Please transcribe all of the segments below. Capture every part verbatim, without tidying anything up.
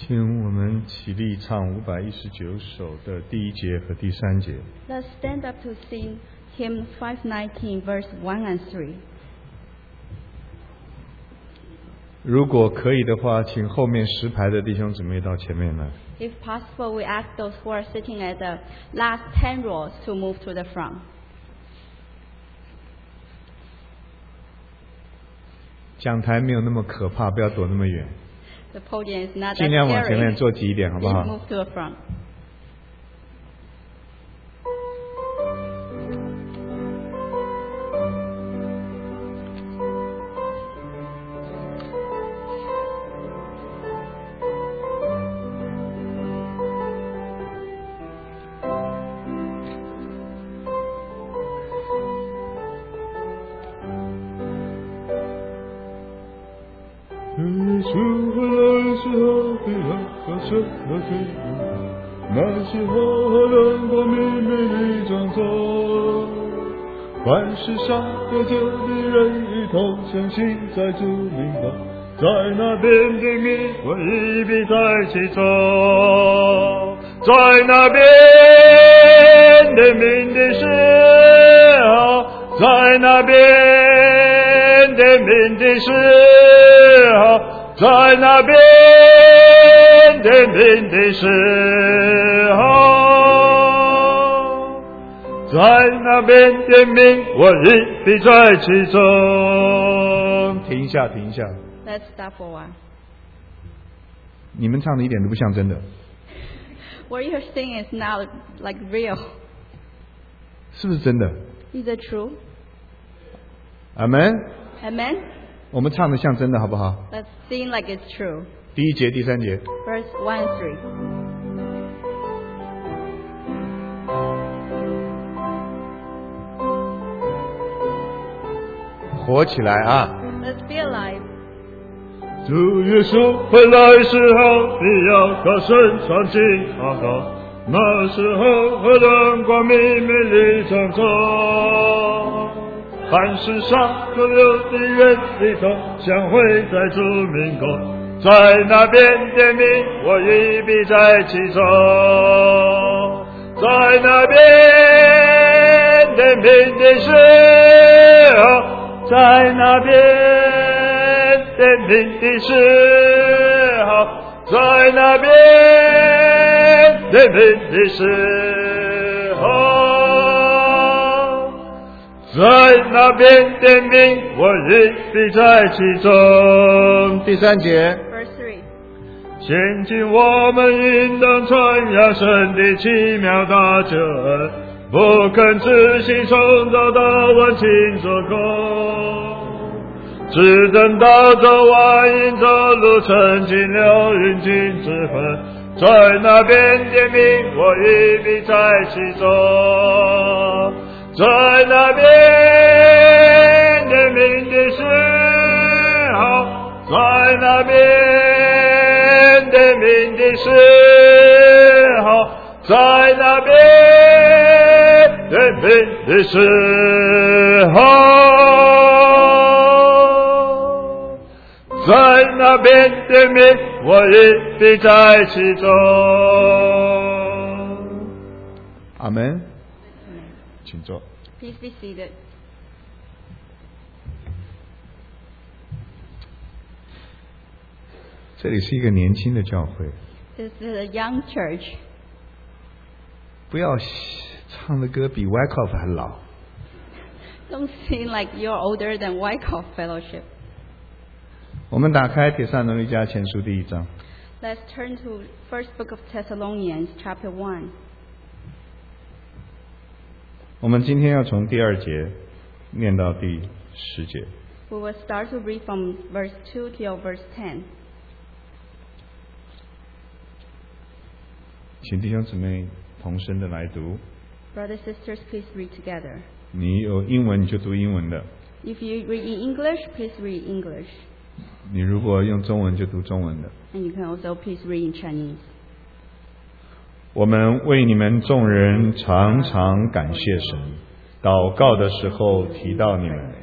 请我们起立唱五百一十九首的第一节和第三节。 Let's stand up to sing hymn five nineteen, verse one and three. 如果可以的话，请后面十排的弟兄姊妹到前面来。 If possible, we ask those who are sitting at the last ten rows to move to the front. 讲台没有那么可怕，不要躲那么远， The podium is not that 尽量往前面 scary. 坐挤一点，好不 Please 好？ move to the front. 耶稣回来时候，必要高声来听那时候阳光明媚地长走，凡世上有着的人一同相信，在主名后，在那边的名我一必在其中，在那边的名的时候，在那边的名的时候，在那边的名的时候，在那边的名我一必在其中。 停一下，停一下， Let's stop for a while. 你们唱的一点都不像真的， What you're singing is now like real. 是不是真的？ Is it true? 阿门。 Amen? 我们唱的像真的，好不好？ Let's sing like it's true. 第一节、第三节。 Verse one and three. 活起来啊！ Let's be alive. 主耶稣回来时候，必要高声唱进祷告，那时候和阳光明媚地长走，凡世上所有的人一同相会在主名宫，在那边的名我一必在其中，在那边的名的时候，在那边的名的时候，在那边的名的时候，在那边的名我一必在其中。 第三节。 Verse three. 现今我们应当传扬神的奇妙大救恩，不肯自行从早到晚勤做工，只等到这万应走路成尽了云尽之分，在那边的名我一必在其中，在那边的名的时候，在那边的名的时候，在那边的名的时候，在那边的名我一必在其中。 阿门。请坐。 Please be seated. 这里是一个年轻的教会， This is a young church. 不要唱的歌比 Wyckoff 还老。 Don't seem like you're older than Wyckoff Fellowship. 我们打开《帖撒罗尼迦前书》第一章。 Let's turn to First Book of Thessalonians, chapter one. 我们今天要从第二节念到第十节。 We will start to read from verse two till verse ten. 请弟兄姊妹同声的来读。 Brothers and sisters, please read together. 你有英文你就读英文的， If you read in English, please read English. 你如果用中文就读中文的。 And you can also please read in Chinese. 我们为你们众人常常感谢神，祷告的时候提到你们，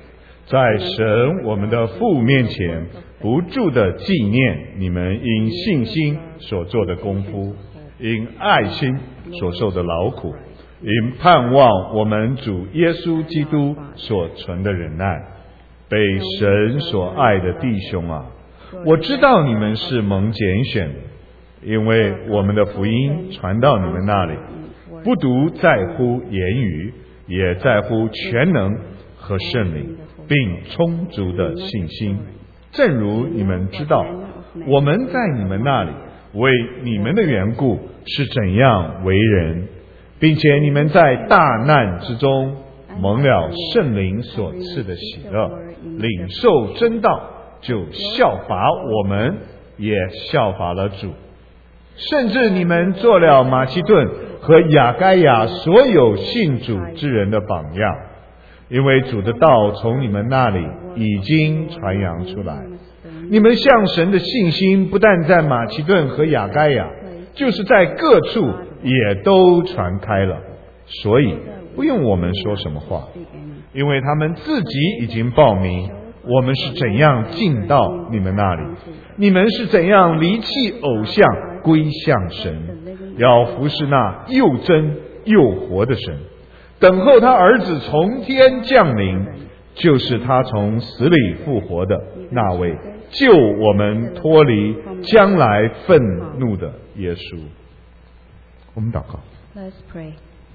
在神我们的父面前不住的纪念你们因信心所做的功夫，因爱心所受的劳苦，因盼望我们主耶稣基督所存的忍耐。被神所爱的弟兄啊，我知道你们是蒙拣选的，因为我们的福音传到你们那里，不独在乎言语，也在乎全能和圣灵，并充足的信心。正如你们知道，我们在你们那里为你们的缘故是怎样为人，并且你们在大难之中蒙了圣灵所赐的喜乐，领受真道，就效法我们，也效法了主。甚至你们做了马其顿和亚该亚所有信主之人的榜样，因为主的道从你们那里已经传扬出来。你们向神的信心不但在马其顿和亚该亚，就是在各处也都传开了。所以不用我们说什么话，因为他们自己已经报明我们是怎样进到你们那里，你们是怎样离弃偶像归向神，要服侍那又真又活的神，等候他儿子从天降临，就是他从死里复活的那位，救我们脱离将来愤怒的耶稣。我们祷告。 Let's pray.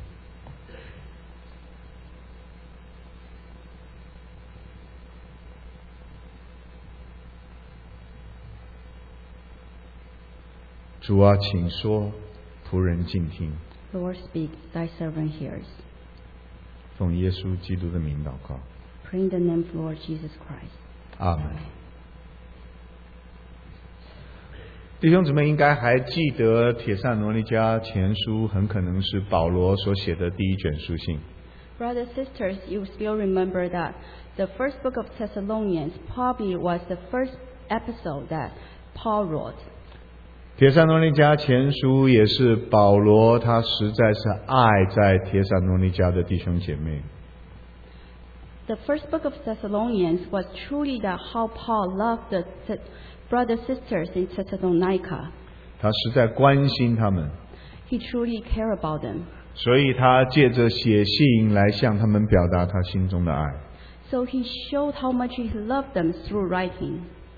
主啊，请说，仆人静听。 Lord, speak, thy servant hears. 奉耶稣基督的名祷告。 Pray in the name of Lord Jesus Christ. 阿门。弟兄姊妹应该还记得帖撒罗尼迦前书很可能是保罗所写的第一卷书信。 Brothers and sisters, you still remember that the first book of Thessalonians probably was the first episode that Paul wrote. 帖撒罗尼迦前书也是保罗他实在是爱在帖撒罗尼迦的弟兄姐妹。 The first book of Thessalonians was truly the how Paul loved the, the brothers and sisters in Thessalonica. 他实在关心他们， He truly cared about them. 所以他借着写信来向他们表达他心中的爱。 So he showed how much he loved them through writing.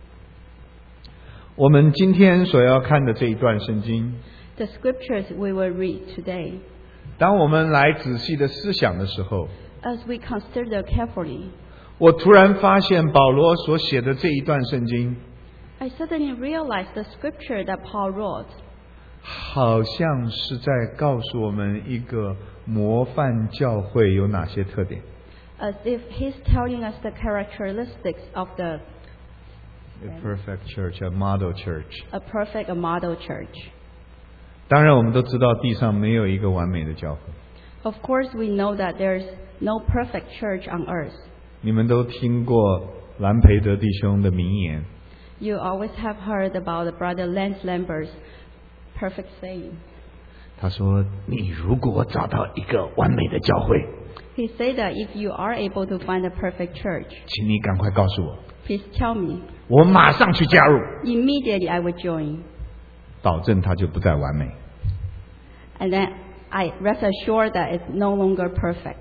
我们今天所要看的这一段圣经， The scriptures we will read today, 当我们来仔细的思想的时候， as we consider carefully, 我突然发现保罗所写的这一段圣经， I suddenly realized the scripture that Paul wrote 好像是在告诉我们一个模范教会有哪些特点。 as if he's telling us the characteristics of the A perfect church, a model church. a perfect a model church. 当然，我们都知道地上没有一个完美的教会。 Of course, we know that there's no perfect church on earth. 你们都听过兰培德弟兄的名言， You always have heard about the brother Lance Lambert's perfect saying. 他说：“你如果找到一个完美的教会， He said that if you are able to find a perfect church, 请你赶快告诉我， please tell me. 我马上去加入， Immediately I will join. 保证它就不再完美。” And then I rest assured that it's no longer perfect.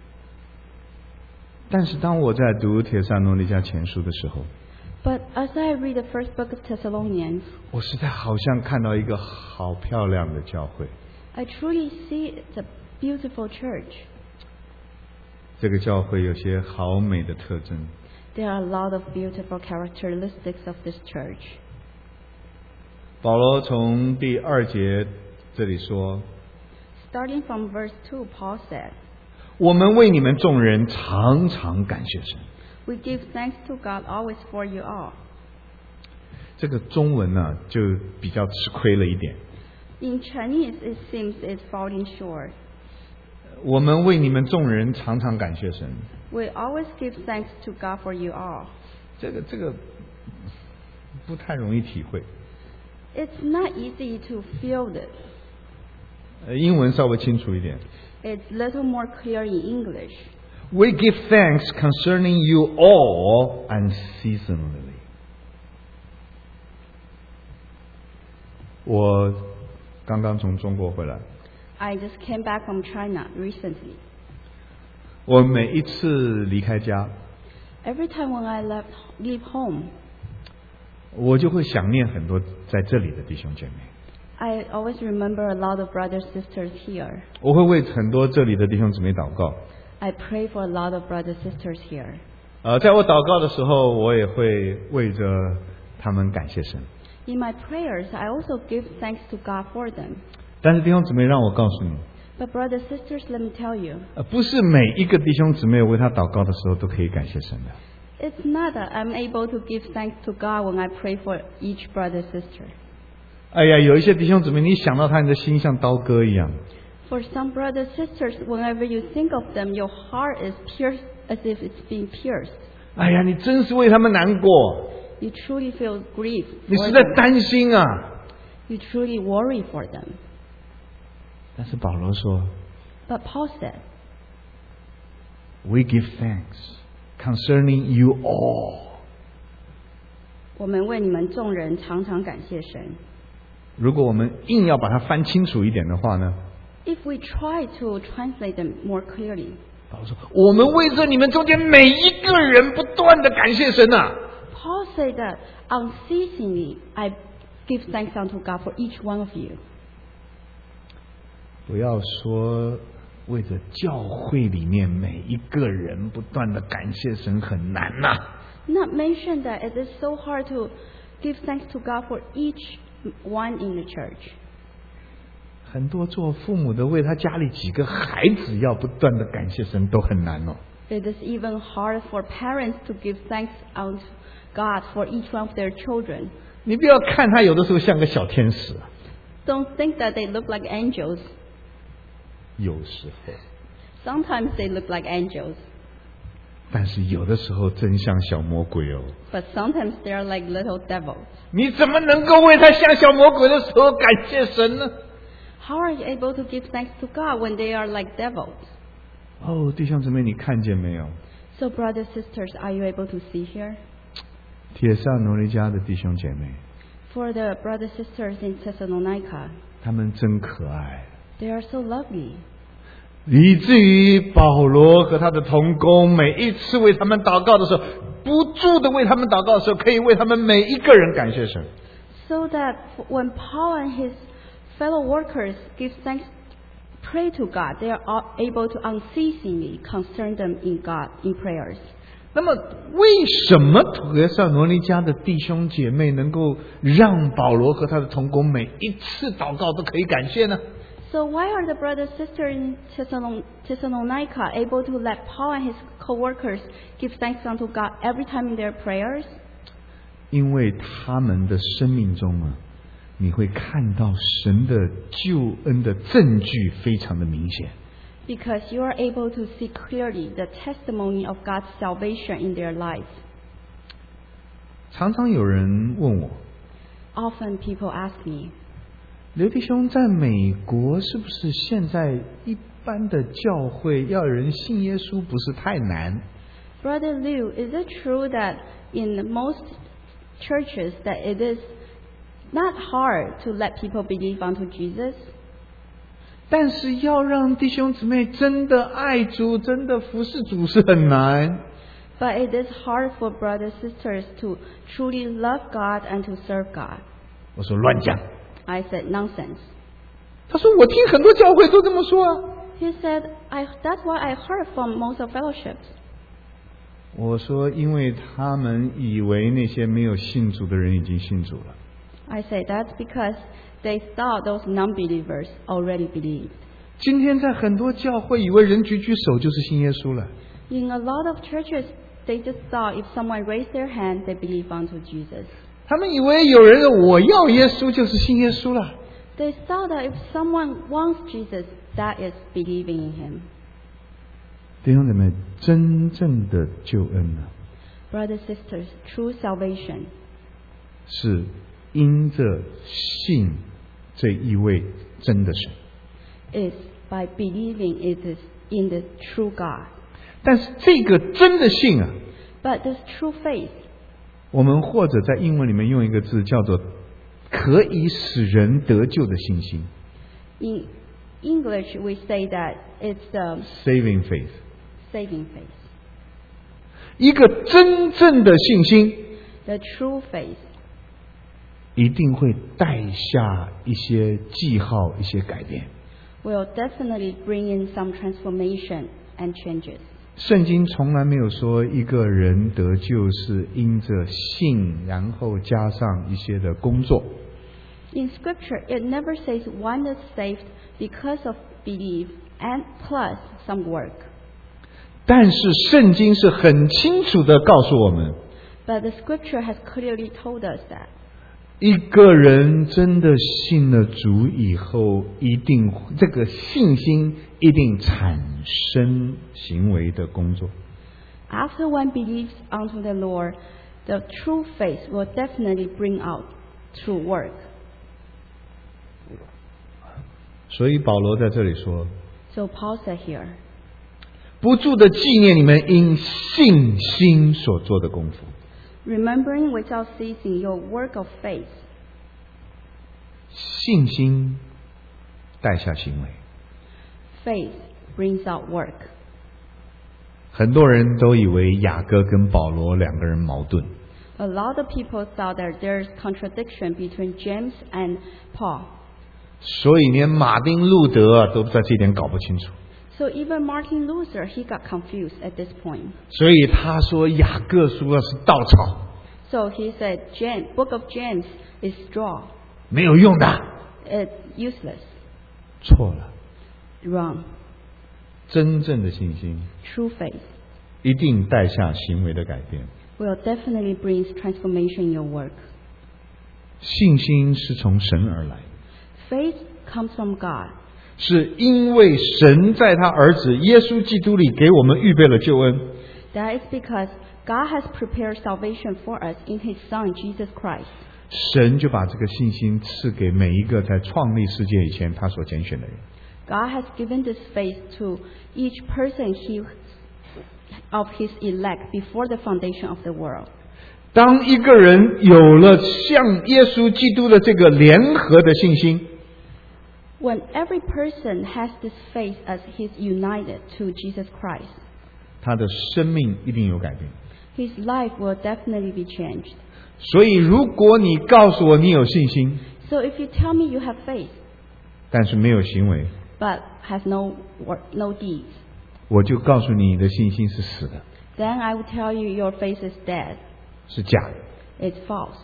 但是当我在读帖撒罗尼迦前书的时候， But as I read the first book of Thessalonians, 我实在好像看到一个好漂亮的教会。 I truly see it's a beautiful church. 这个教会有些好美的特征。 There are a lot of beautiful characteristics of this church. 保罗从第二节这里说， Starting from verse two, Paul said, 我们为你们众人常常感谢神。 We give thanks to God always for you all. 这个中文呢、就比较吃亏了一点。 In Chinese, it seems it's falling short. 我们为你们众人常常感谢神。 We always give thanks to God for you all. 这个这个不太容易体会。 It's not easy to feel this. 呃，英文稍微清楚一点。 It's little more clear in English. We give thanks concerning you all unceasingly. 我刚刚从中国回来， I just came back from China recently. 我每一次离开家， Every time when I left, leave home, 我就会想念很多在这里的弟兄姐妹。 I always remember a lot of brothers sisters here. 我会为很多这里的弟兄姊妹祷告。 I pray for a lot of brothers sisters here. 呃，在我祷告的时候，我也会为着他们感谢神。 In my prayers, I also give thanks to God for them. 但是弟兄姊妹，让我告诉你， But brothers sisters, let me tell you, 呃，不是每一个弟兄姊妹为他祷告的时候都可以感谢神的。 it's not that I'm able to give thanks to God when I pray for each brother sister. 哎呀，有一些弟兄姊妹，你想到他，你的心像刀割一样。 For some brothers sisters, whenever you think of them, your heart is pierced as if it's being pierced. 哎呀，你真是为他们难过， You truly feel grief 你 for 实在 them. 担心啊。 You truly worry for them. 但是保罗说 But Paul said, ，We give thanks concerning you all。 我们为你们众人常常感谢神。 如果我们硬要把它翻清楚一点的话呢， If we try to translate them more clearly, 保罗说，我们为着你们中间每一个人不断的感谢神啊。 Paul said that unceasingly I give thanks unto God for each one of you. 不要说为着教会里面每一个人不断的感谢神很难呐、啊。 Not mention that it is so hard to give thanks to God for each one in the church. 很多做父母的为他家里几个孩子要不断的感谢神都很难哦。 It is even hard for parents to give thanks unto God for each one of their children. 你不要看他有的时候像个小天使啊， Don't think that they look like angels. 有时候， Sometimes they look like angels, 但是有的时候真像小魔鬼哦。 but sometimes they are like little devils. 你怎么能够为他像小魔鬼的时候感谢神呢？ How are you able to give thanks to God when they are like devils? 哦，弟兄姊妹，你看见没有？ So brothers, sisters, are you able to see here? 帖撒罗尼迦的弟兄姐妹， For the brothers, sisters in Thessalonica, 他们真可爱， they are so lovely. 以至于保罗和他的同工每一次为他们祷告的时候，不住的为他们祷告的时候，可以为他们每一个人感谢神。 So that when Paul and his fellow workers give thanks, pray to God, they are all able to unceasingly concern them in God in prayers. 那么，为什么帖撒罗尼迦的弟兄姐妹能够让保罗和他的同工每一次祷告都可以感谢呢？ So why are the brothers and sisters in Thessalon- Thessalonica able to let Paul and his co-workers give thanks unto God every time in their prayers? 因为他们的生命中啊，你会看到神的救恩的证据非常的明显。 Because you are able to see clearly the testimony of God's salvation in their life. 常常有人问我， Often people ask me, 刘弟兄，在美国是不是现在一般的教会要人信耶稣不是太难？ Brother Liu, is it true that in most churches that it is not hard to let people believe unto Jesus? 但是要让弟兄姊妹真的爱主，真的服侍主是很难。 But it is hard for brothers and sisters to truly love God and to serve God. 我说乱讲。 I said, nonsense. 他说我听很多教会都这么说啊。 He said, I, that's what I heard from most of fellowships. 我说因为他们以为那些没有信主的人已经信主了。 I say that's because they thought those non-believers already believed. 今天在很多教会以为人举举手就是信耶稣了。 In a lot of churches, they just thought if someone raised their hand, they believe unto Jesus. 他们以为有人我要耶稣就是信耶稣了。 They thought that if someone wants Jesus, that is believing in him. 弟兄姊妹，真正的救恩呢， Brothers, sisters, true salvation 是因着信这一位真的神。 is by believing it is in the true God. 但是这个真的信啊， But this true faith, 我们或者在英文里面用一个字叫做可以使人得救的信心 in English we say that it's the ，saving faith。 saving faith. 一个真正的信心 The true faith 一定会带下一些记号，一些改变。 will definitely bring in some transformation and changes. 圣经从来没有说一个人得救是因着信，然后加上一些的工作。 In Scripture, it never says one is saved because of belief and plus some work. 但是圣经是很清楚的告诉我们， But the Scripture has clearly told us that 一个人真的信了主以后，一定这个信心一定产生行为的工作。 after one believes unto the Lord, the true faith will definitely bring out true work. 所以保罗在这里说， So Paul said here, 不住的纪念你们因信心所做的功夫。 remembering without ceasing your work of faith. 信心带下行为。 Faith brings out work. 很多人都以为雅各跟保罗两个人矛盾， A lot of people thought that there's contradiction between James and Paul. 所以连马丁路德啊都在这一点搞不清楚。 So even Martin Luther, he got confused at this point. 所以他说雅各书啊是稻草， So he said, James, Book of James is straw. 没有用的。 It's useless. 错了， Wrong. 真正的信心 True faith 一定带下行为的改变。 will definitely bring transformation in your work. 信心是从神而来， Faith comes from God. 是因为神在他儿子耶稣基督里给我们预备了救恩。 That is because God has prepared salvation for us in His Son, Jesus Christ. 神就把这个信心赐给每一个在创立世界以前他所拣选的人。 God has given this faith to each person he, of His elect before the foundation of the world. 当一个人有了像耶稣基督的这个联合的信心， When every person has this faith as he's united to Jesus Christ, 他的生命一定有改变。 his life will definitely be changed. 所以如果你告诉我你有信心， So if you tell me you have faith, 但是没有行为， but have no work, no deeds, 我就告诉你你的信心是死的， then I will tell you your faith is dead. 是假的。 It's false.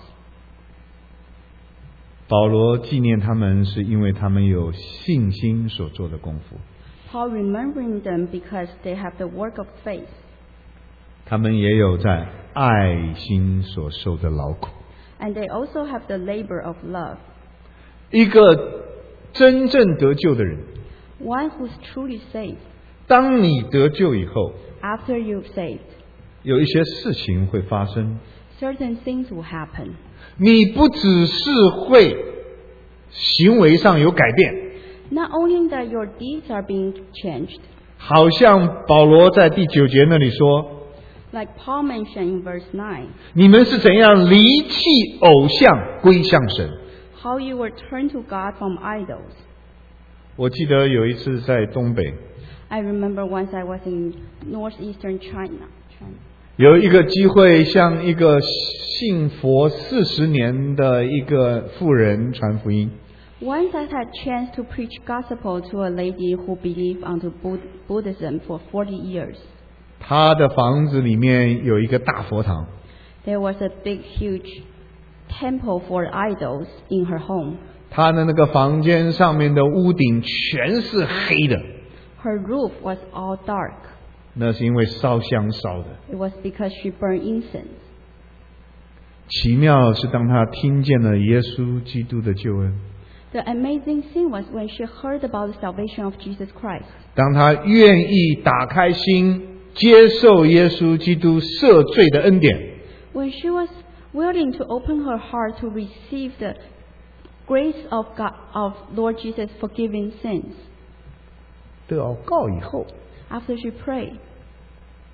保罗纪念他们是因为他们有信心所做的功夫， Paul remembering them because they have the work of faith. 他们也有在爱心所受的劳苦。 And they also have the labor of love. 一个真正得救的人， One who's truly saved, 当你得救以后， after you've saved, 有一些事情会发生， certain things will happen. 你不只是会行为上有改变， Not only that your deeds are being changed, 好像保罗在第九节那里说， like Paul mentioned in verse nine, 你们是怎样离弃偶像归向神。 how you were turned to God from idols. 我记得有一次在东北， I remember once I was in northeastern China. China. 有一个机会向一个信佛四十年的一个妇人传福音。 Once I had chance to preach gospel to a lady who believed unto Bud- Buddhism for forty years. 她的房子里面有一个大佛堂， There was a big, huge temple for idols in her home. 她的那个房间上面的屋顶全是黑的， Her roof was all dark. 那是因为烧香烧的。 It was because she burned incense. 奇妙是当她听见了耶稣基督的救恩， The amazing thing was when she heard about the salvation of Jesus Christ. 当她愿意打开心接受耶稣基督赦罪的恩典， When she was willing to open her heart to receive the grace of God, of Lord Jesus forgiving sins. 祷告以后， After she prayed,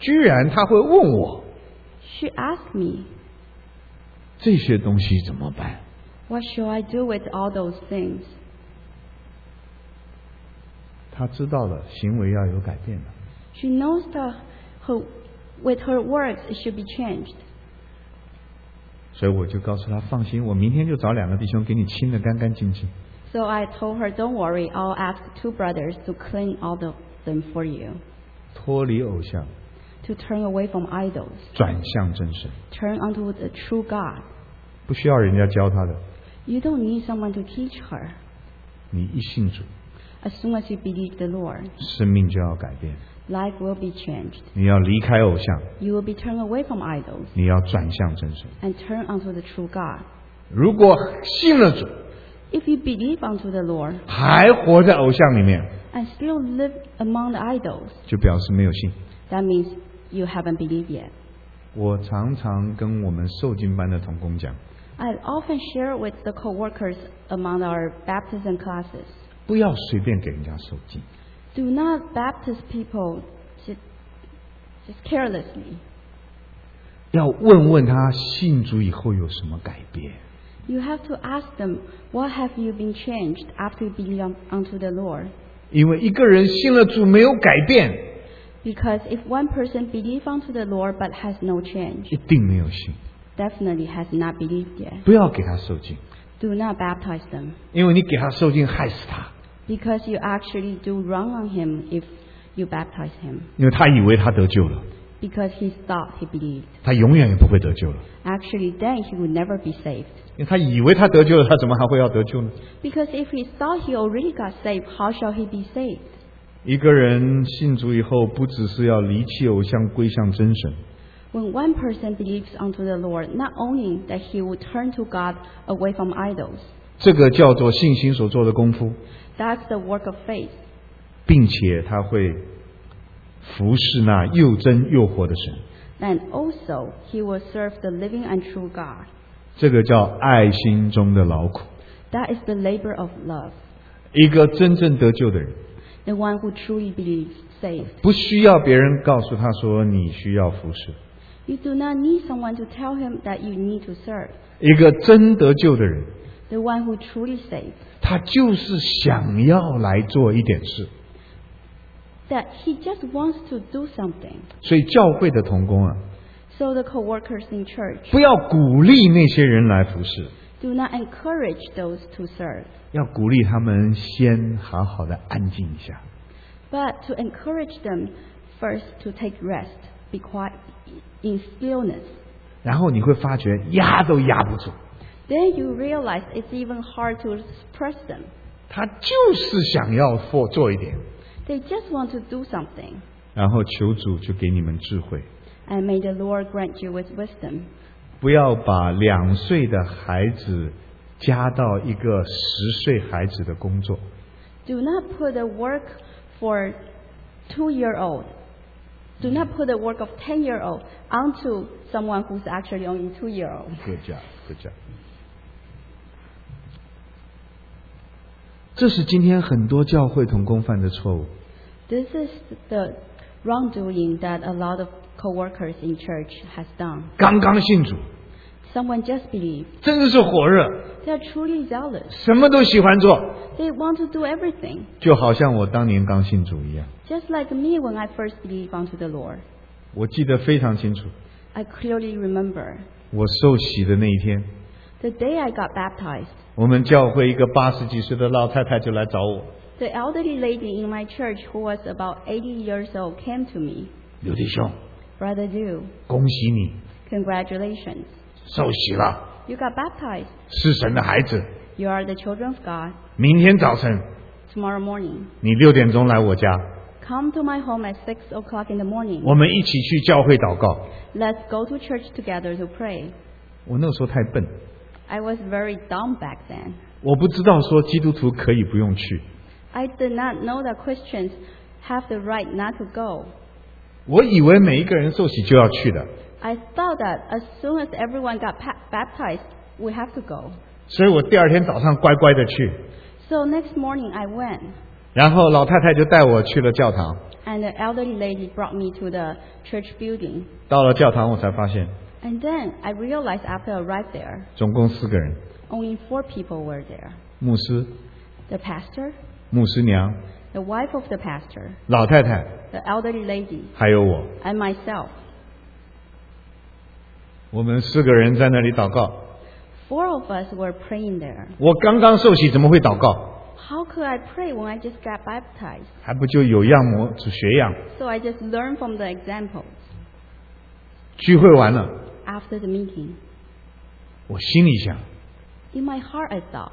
居然他会问我 She asked me, 这些东西怎么办？ what shall I do with all those things? 他知道了，行为要有改变的。 She knows that her, with her works it should be changed. 所以我就告诉他，放心，我明天就找两个弟兄给你清得干干净净。 So I told her, don't worry, I'll ask two brothers to clean all of them for you. 脱离偶像， To turn away from idols. 转向真神， Turn unto the true God. 不需要人家教他的。 You don't need someone to teach her. 你一信主， As soon as you believe the Lord, 生命就要改变。 life will be changed. 你要离开偶像， You will be turned away from idols 你要转向真神。 and turn unto the true God. 如果信了主， If you believe unto the Lord 还活在偶像里面， and still live among the idols, 就表示没有信。 that means you haven't believed yet. 我常常跟我们受浸班的同工讲， I often share with the co-workers among our baptism classes. 不要随便给人家受浸， Do not baptize people just, just carelessly. 要问问他信主以后有什么改变。 You have to ask them, what have you been changed after you believe unto the Lord? 因为一个人信了主没有改变， Because if one person believes unto the Lord but has no 一 change, 定没有信。 definitely has not believed yet. 不要给他受浸， Do not baptize them. 因为你给他受浸害死他， Because you actually do wrong on him if you baptize him. 因为他以为他得救了， Because he thought he believed. 他永远也不会得救了。 Actually, then he would never be saved. 因为他以为他得救了，他怎么还会要得救呢？ Because if he thought he already got saved, how shall he be saved? 一个人信主以后，不只是要离弃偶像，归向真神， When one person believes unto the Lord, not only that he will turn to God away from idols, 这个叫做信心所做的功夫， that's the work of faith. 并且他会服侍那又真又活的神， And also, he will serve the living and true God. 这个叫爱心中的劳苦。 That is the labor of love. 一个真正得救的人， The one who truly believes, saved. 不需要别人告诉他说你需要服侍。 You do not need someone to tell him that you need to serve. 一个真得救的人， The one who truly saved. 他就是想要来做一点事。 That he just wants to do something. 所以教会的同工啊， So the co-workers in church 不要鼓励那些人来服侍， do not encourage those to serve, 要鼓励他们先好好的安静一下。 but to encourage them first to take rest, be quiet in stillness. 然后你会发觉压都压不住， Then you realize it's even hard to suppress them. 他就是想要做做一点， They just want to do something. 然后求主就给你们智慧， And may the Lord grant you with wisdom. 不要把两岁的孩子加到一个十岁孩子的工作。 Do not put the work for two-year-old. Do not put the work of ten-year-old onto someone who's actually only two-year-old. Good job, good job. 这是今天很多教会同工犯的错误。 This is the wrongdoing that a lot of co-workers in church has done. 刚刚信主， Someone just believes. 真是火热， They are truly zealous. 什么都喜欢做， They want to do everything. 就好像我当年刚信主一样。 Just like me when I first believed unto the Lord. 我记得非常清楚， I clearly remember 我受洗的那一天， the day I got baptized. 我们教会一个八十几岁的老太太就来找我， The elderly lady in my church who was about eighty years old came to me. 刘弟兄， Brother Du, 恭喜你 congratulations. 受洗了， You got baptized. 是神的孩子。 You are the children of God. 明天早晨 Tomorrow morning, 你六点钟来我家， come to my home at six o'clock in the morning. 我们一起去教会祷告。 Let's go to church together to pray. 我那时候太笨， I was very dumb back then. 我不知道说基督徒可以不用去， I did not know that Christians have the right not to go. 我以为每一个人受洗就要去的， I thought that as soon as everyone got pa- baptized, we have to go. 所以我第二天早上乖乖的去。 So next morning I went. 然后老太太就带我去了教堂。 And the elderly lady brought me to the church building. 到了教堂，我才发现 And then I realized after I arrived there, 总共四个人： only four people were there. 牧师、 The pastor, 牧师娘、 the wife of the pastor, 老太太， the elderly lady, 还有我。 and myself. 我们四个人在那里祷告。 Four of us were praying there. 我刚刚受洗，怎么会祷告？ How could I pray when I just got baptized? 还不就有样模学样？ So I just learned from the examples. 聚会完了， After the meeting, 我心里想， in my heart I thought,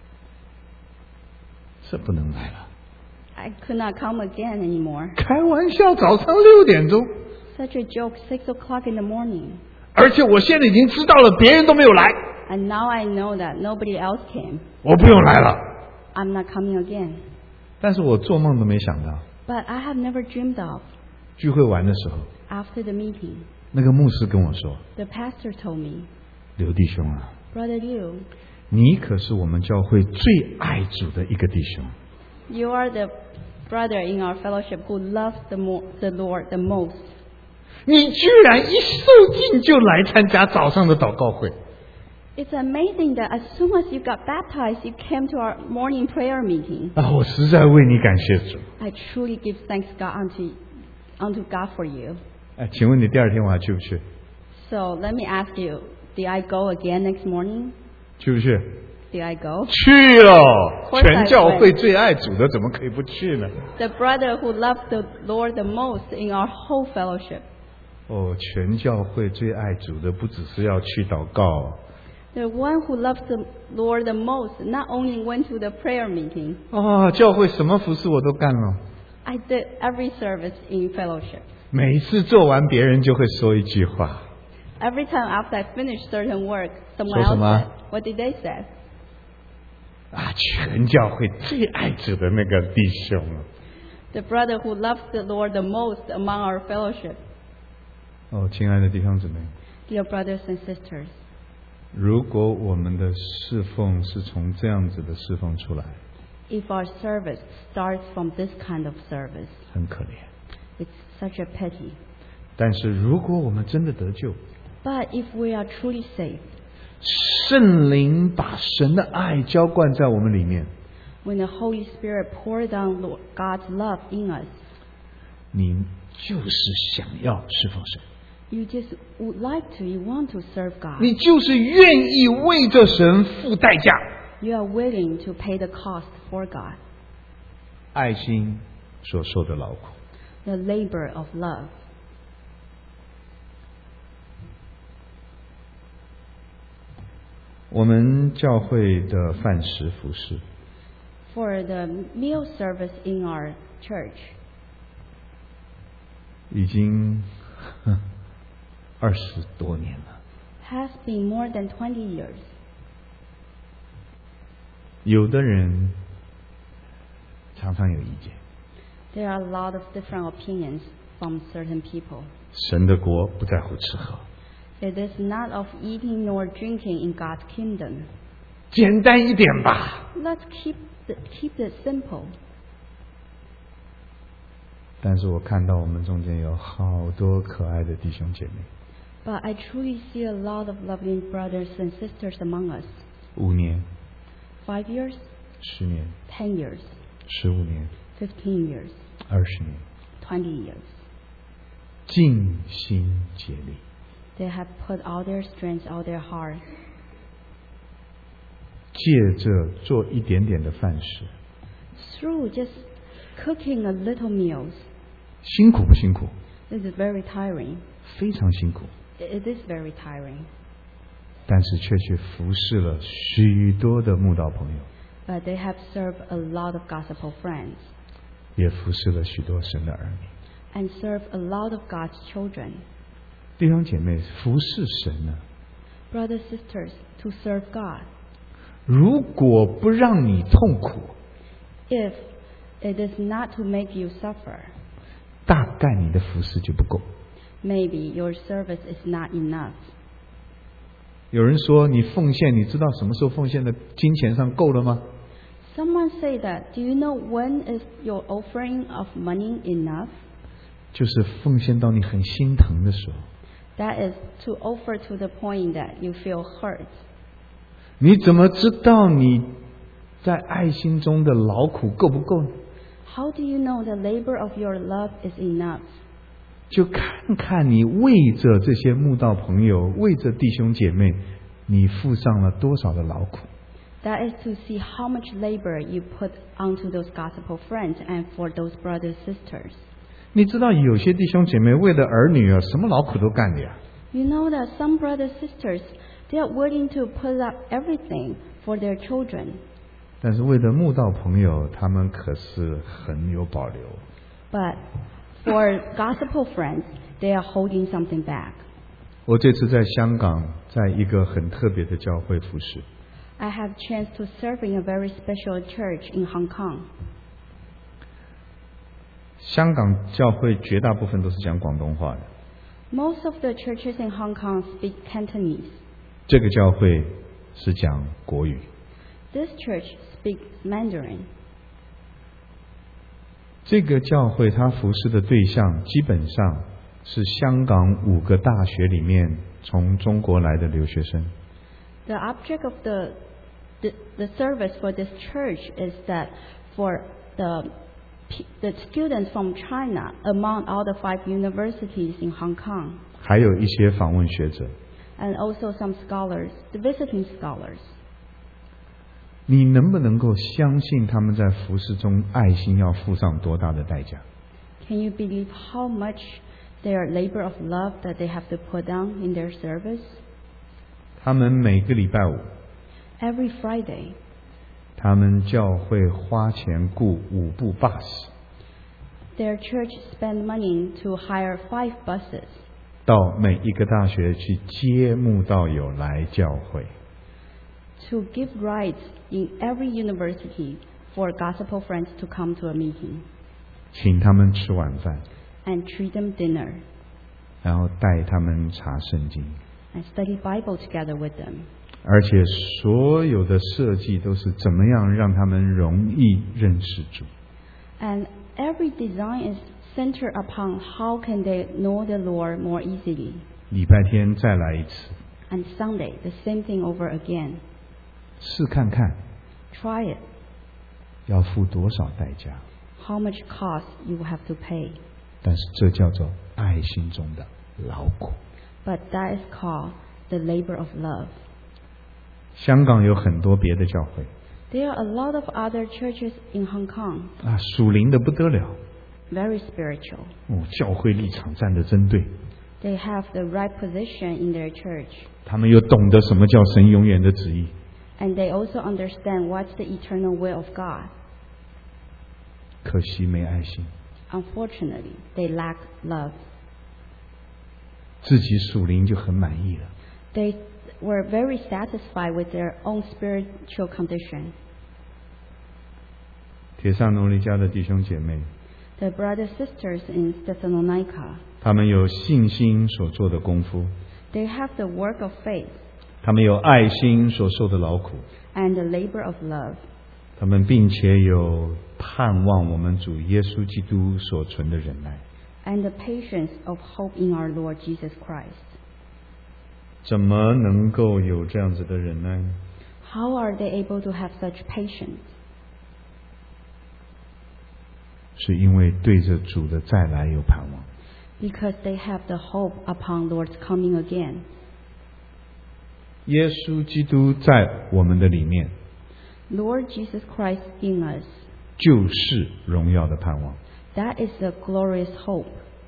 这不能来了。 I could not come again anymore. 开玩笑，早上六点钟， Such a joke, six o'clock in the morning. 而且我现在已经知道了，别人都没有来， And now I know that nobody else came. 我不用来了。 I'm not coming again. 但是我做梦都没想到， But I have never dreamed of. 聚会完的时候， After the meeting, 那个牧师跟我说 the pastor told me, 刘弟兄啊， Brother Liu, 你可是我们教会最爱主的一个弟兄。 you are the brother in our fellowship who loves the, mo- the Lord the most. 你居然一受浸就来参加早上的祷告会， It's amazing that as soon as you got baptized, you came to our morning prayer meeting. 啊！我实在为你感谢主。 I truly give thanks God unto, unto God for you. 哎，请问你第二天我还去不去？ So let me ask you, did I go again next morning? 去不去？ Did I go? 去了！ course I 全教会最爱主的，怎么可以不去呢？ The brother who loved the Lord the most in our whole fellowship. 哦，全教会最爱主的，不只是要去祷告 The one who loves the Lord the most not only went to the prayer meeting. 啊！教会什么服事我都干了， I did every service in fellowship. 每一次做完，别人就会说一句话 Every time after I finished certain work, someone 说什 else 么？ said, what did they say? 啊！全教会最爱主的那个弟兄啊！ The brother who loves the Lord the most among our fellowship. 哦，亲爱的弟兄姊妹， Dear brothers and sisters, 如果我们的侍奉是从这样子的侍奉出来， if our service starts from this kind of service, 很可怜。 it's such a pity. 但是如果我们真的得救， But if we are truly saved, 圣灵把神的爱浇灌在我们里面， when the Holy Spirit pours down Lord God's love in us, 你就是想要侍奉神， you just would like to, you want to serve God. 你就是愿意为着神付代价。 You are willing to pay the cost for God, 爱心所受的劳苦， the labor of love. 我们教会的饭食服饰 For the meal service in our church, 已经二十多年了。 has been more than twenty years. 有的人常常有意见， There are a lot of different opinions from certain people. 神的国不在乎吃喝， It is not of eating nor drinking in God's kingdom. 简单一点吧。 Let's keep the, keep it simple. 但是我看到我们中间有好多可爱的弟兄姐妹， But I truly see a lot of loving brothers and sisters among us. 五年、 Five years, 十年、 ten years, 十五年、 fifteen years, 二十年， twenty years. 尽心竭力， They have put all their strength, all their heart, 借着做一点点的饭食， through just cooking a little meals. 辛苦不辛苦？ It is very tiring. 非常辛苦， It is very tiring. 但是却去服侍了许多的慕道朋友， But they have served a lot of gospel friends 也服侍了许多神的儿女。 and served a lot of God's children. 弟兄姐妹，服侍神呢， Brothers, sisters, to serve God. 如果不让你痛苦， If it is not to make you suffer, 大概你的服侍就不够。 maybe your service is not enough. 有人说你奉献，你知道什么时候奉献的金钱上够了吗？ Someone say that, do you know when is your offering of money enough? 就是奉献到你很心疼的时候。 That is to offer to the point that you feel hurt. 你怎么知道你在爱心中的劳苦够不够呢？ How do you know the labor of your love is enough? 就看看你为着这些慕道朋友，为着弟兄姐妹，你付上了多少的劳苦。 That is to see how much labor you put onto those gospel friends and for those brothers sisters. 你知道有些弟兄姐妹为了儿女啊，什么劳苦都干的呀。 You know that some brothers sisters, they are willing to put up everything for their children. 但是为了慕道朋友，他们可是很有保留。 But for gospel friends, they are holding something back. 我这次在香港，在一个很特别的教会服侍。 I have chance to serve in a very special church in Hong Kong. 香港教会绝大部分都是讲广东话的。 Most of the churches in Hong Kong speak Cantonese. 这个教会是讲国语。 This church speaks Mandarin. 这个教会它服侍的对象基本上是香港五个大学里面从中国来的留学生。 The object of the the, the service for this church is that for the the students from China among all the five universities in Hong Kong. 还有一些访问学者。 And also some scholars, the visiting scholars. 你能不能够相信他们在服事中爱心要付上多大的代价？ Can you believe how much their labor of love that they have to put down in their service? 他们每个礼拜五 Every Friday, 他们教会花钱雇五部 bus， their church spend money to hire five buses 到每一个大学去接慕道友来教会。 to give rides in every university for gospel friends to come to a meeting 请他们吃晚饭， and treat them dinner 然后带他们查圣经， and study Bible together with them. 而且所有的设计都是怎么样让他们容易认识主。 And every design is centered upon how can they know the Lord more easily. 礼拜天再来一次， And Sunday, the same thing over again. 试看看 Try it. 要付多少代价。 How much cost you will have to pay. 但是这叫做爱心中的劳苦。 But that is called the labor of love. 香港有很多别的教会 There are a lot of other churches in Hong Kong, 啊，属灵的不得了 very spiritual. 哦，教会立场站得真对， They have the right position in their church. 他们又懂得什么叫神永远的旨意。 And they also understand what's the eternal will of God. 可惜没爱心， Unfortunately, they lack love. 自己属灵就很满意了。 They were very satisfied with their own spiritual condition. 铁萨罗尼迦的弟兄姐妹， The brothers sisters in Thessalonica, 他们有信心所做的功夫， they have the work of faith 他们有爱心所受的劳苦， and the labor of love. 他们并且有盼望我们主耶稣基督所存的忍耐。 And the patience of hope in our Lord Jesus Christ. 怎么能够有这样子的忍耐呢？ How are they able to have such patience? 是因为对着主的再来有盼望。 Because they have the hope upon Lord's coming again. 耶稣基督在我们的里面， Lord Jesus Christ in us. 就是荣耀的盼望。 That is the glorious hope.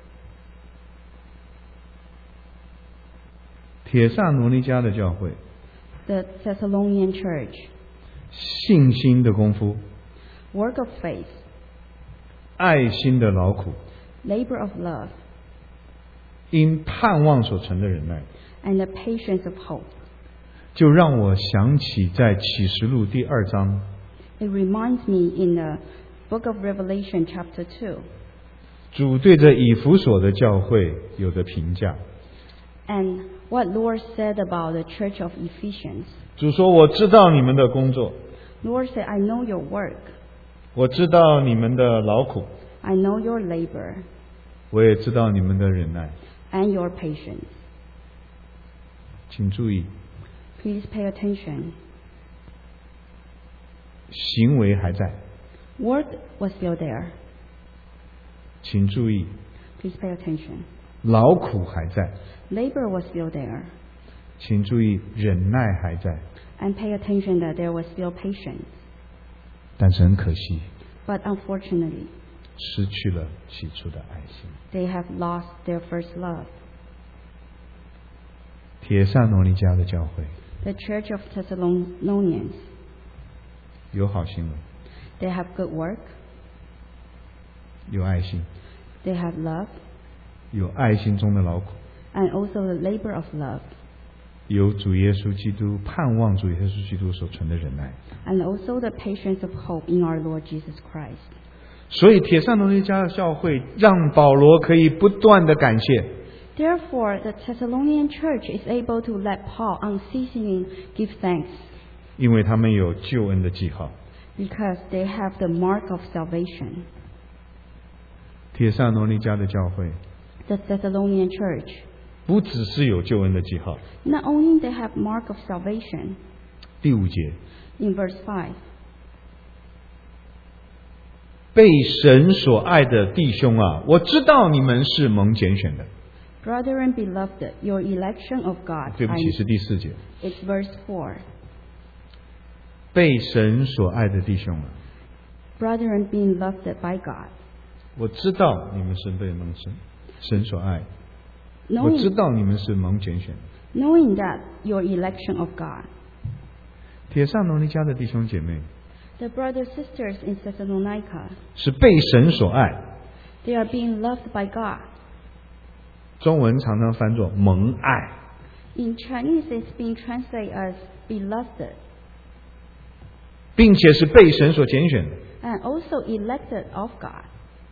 铁萨罗尼迦的教会， The Thessalonian church. 信心的功夫， Work of faith. 爱心的劳苦， Labor of love. 因盼望所成的忍耐， And the patience of hope. 就让我想起在启示录第二章， It reminds me in the book of Revelation chapter two. 主对着以弗所的教会有的评价。 And what Lord said about the church of Ephesians. 主说：“我知道你们的工作， Lord said, I know your work. 我知道你们的劳苦， I know your labor 我也知道你们的忍耐。 and your patience. 请注意， Please pay attention. 行为还在。 Work was still there. 请注意， Please pay attention. 劳苦还在。 Labor was still there. 请注意，忍耐还在。 And pay attention that there was still patience. 但是很可惜， But unfortunately, 失去了起初的爱心。 they have lost their first love. 铁萨罗尼迦的教会 The Church of Thessalonians, 有好新闻， they have good work, 有爱心， they have love, 有爱心中的劳苦， and also the labor of love, 有主耶稣基督盼望主耶稣基督所存的忍耐。 and also the patience of hope in our Lord Jesus Christ. 所以铁萨罗尼迦的教会让保罗可以不断的感谢， Therefore, the Thessalonian church is able to let Paul unceasingly give thanks, 因为他们有救恩的记号。 because they have the mark of salvation. 铁萨罗尼迦的教会 The Thessalonian church, 不只是有救恩的记号。 not only they have mark of salvation, 第五节， in verse five, 被神所爱的弟兄啊，我知道你们是蒙拣选的。 Brethren beloved, your election of God. 对不起，是第四节。 It's verse four. 被神所爱的弟兄啊， Brethren being loved by God. 我知道你们是被蒙神神所爱，我知 Knowing, 道你们是蒙拣选的。 knowing that your election of God. 铁萨罗尼迦的弟兄姐妹 The brothers sisters in Thessalonica, 是被神所爱， they are being loved by God. 中文常常翻作蒙爱。 In Chinese, it's being translated as beloved, 并且是被神所拣选的。 and also elected of God.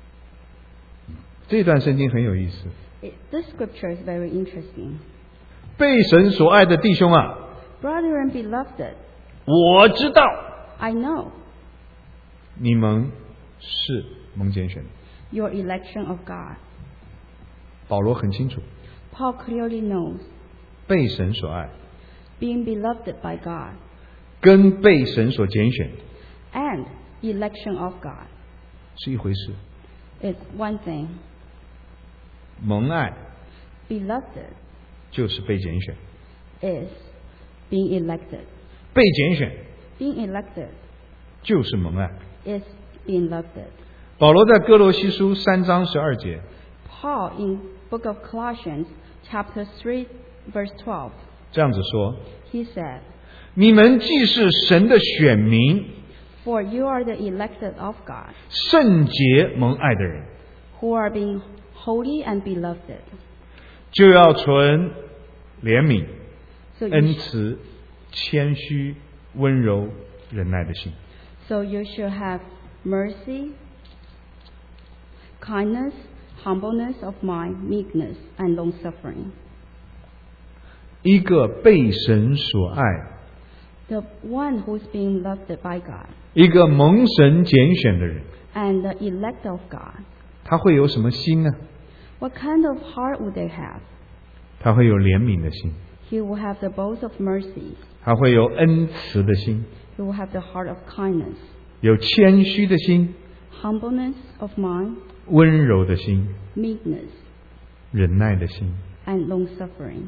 这段圣经很有意思。 It, this scripture is very interesting. 被神所爱的弟兄啊， Brethren beloved, 我知道 I know 你们是蒙拣选的。 your election of God. 保罗很清楚， Paul clearly knows 被神所爱 being beloved by God 跟被神所拣选 and election of God 是一回事。 is one thing. 蒙爱 Beloved 就是被拣选， is being elected. 被拣选 Being elected 就是蒙爱。 is being loved. 保罗在哥罗西书三章十二节 Paul in book of Colossians chapter three verse twelve, 这样子说： he said, 你们既是神的选民， For you are the elected of God, 圣洁蒙爱的人， who are being holy and beloved. 就要存怜悯、 So you, 恩 sh- 慈、谦虚、温柔、忍耐的心。 so you should have mercy, kindness, humbleness of mind, meekness, and long-suffering. 一个被神所爱， The one who's being loved by God 一个蒙神拣选的人， and the elect of God. 他会有什么心呢？ What kind of heart would they have? 他会有怜悯的心， He will have the bows of mercy. 他会有恩慈的心， He will have the heart of kindness, 有谦虚的心， humbleness of mind, 温柔的心， meekness, 忍耐的心。 and long-suffering.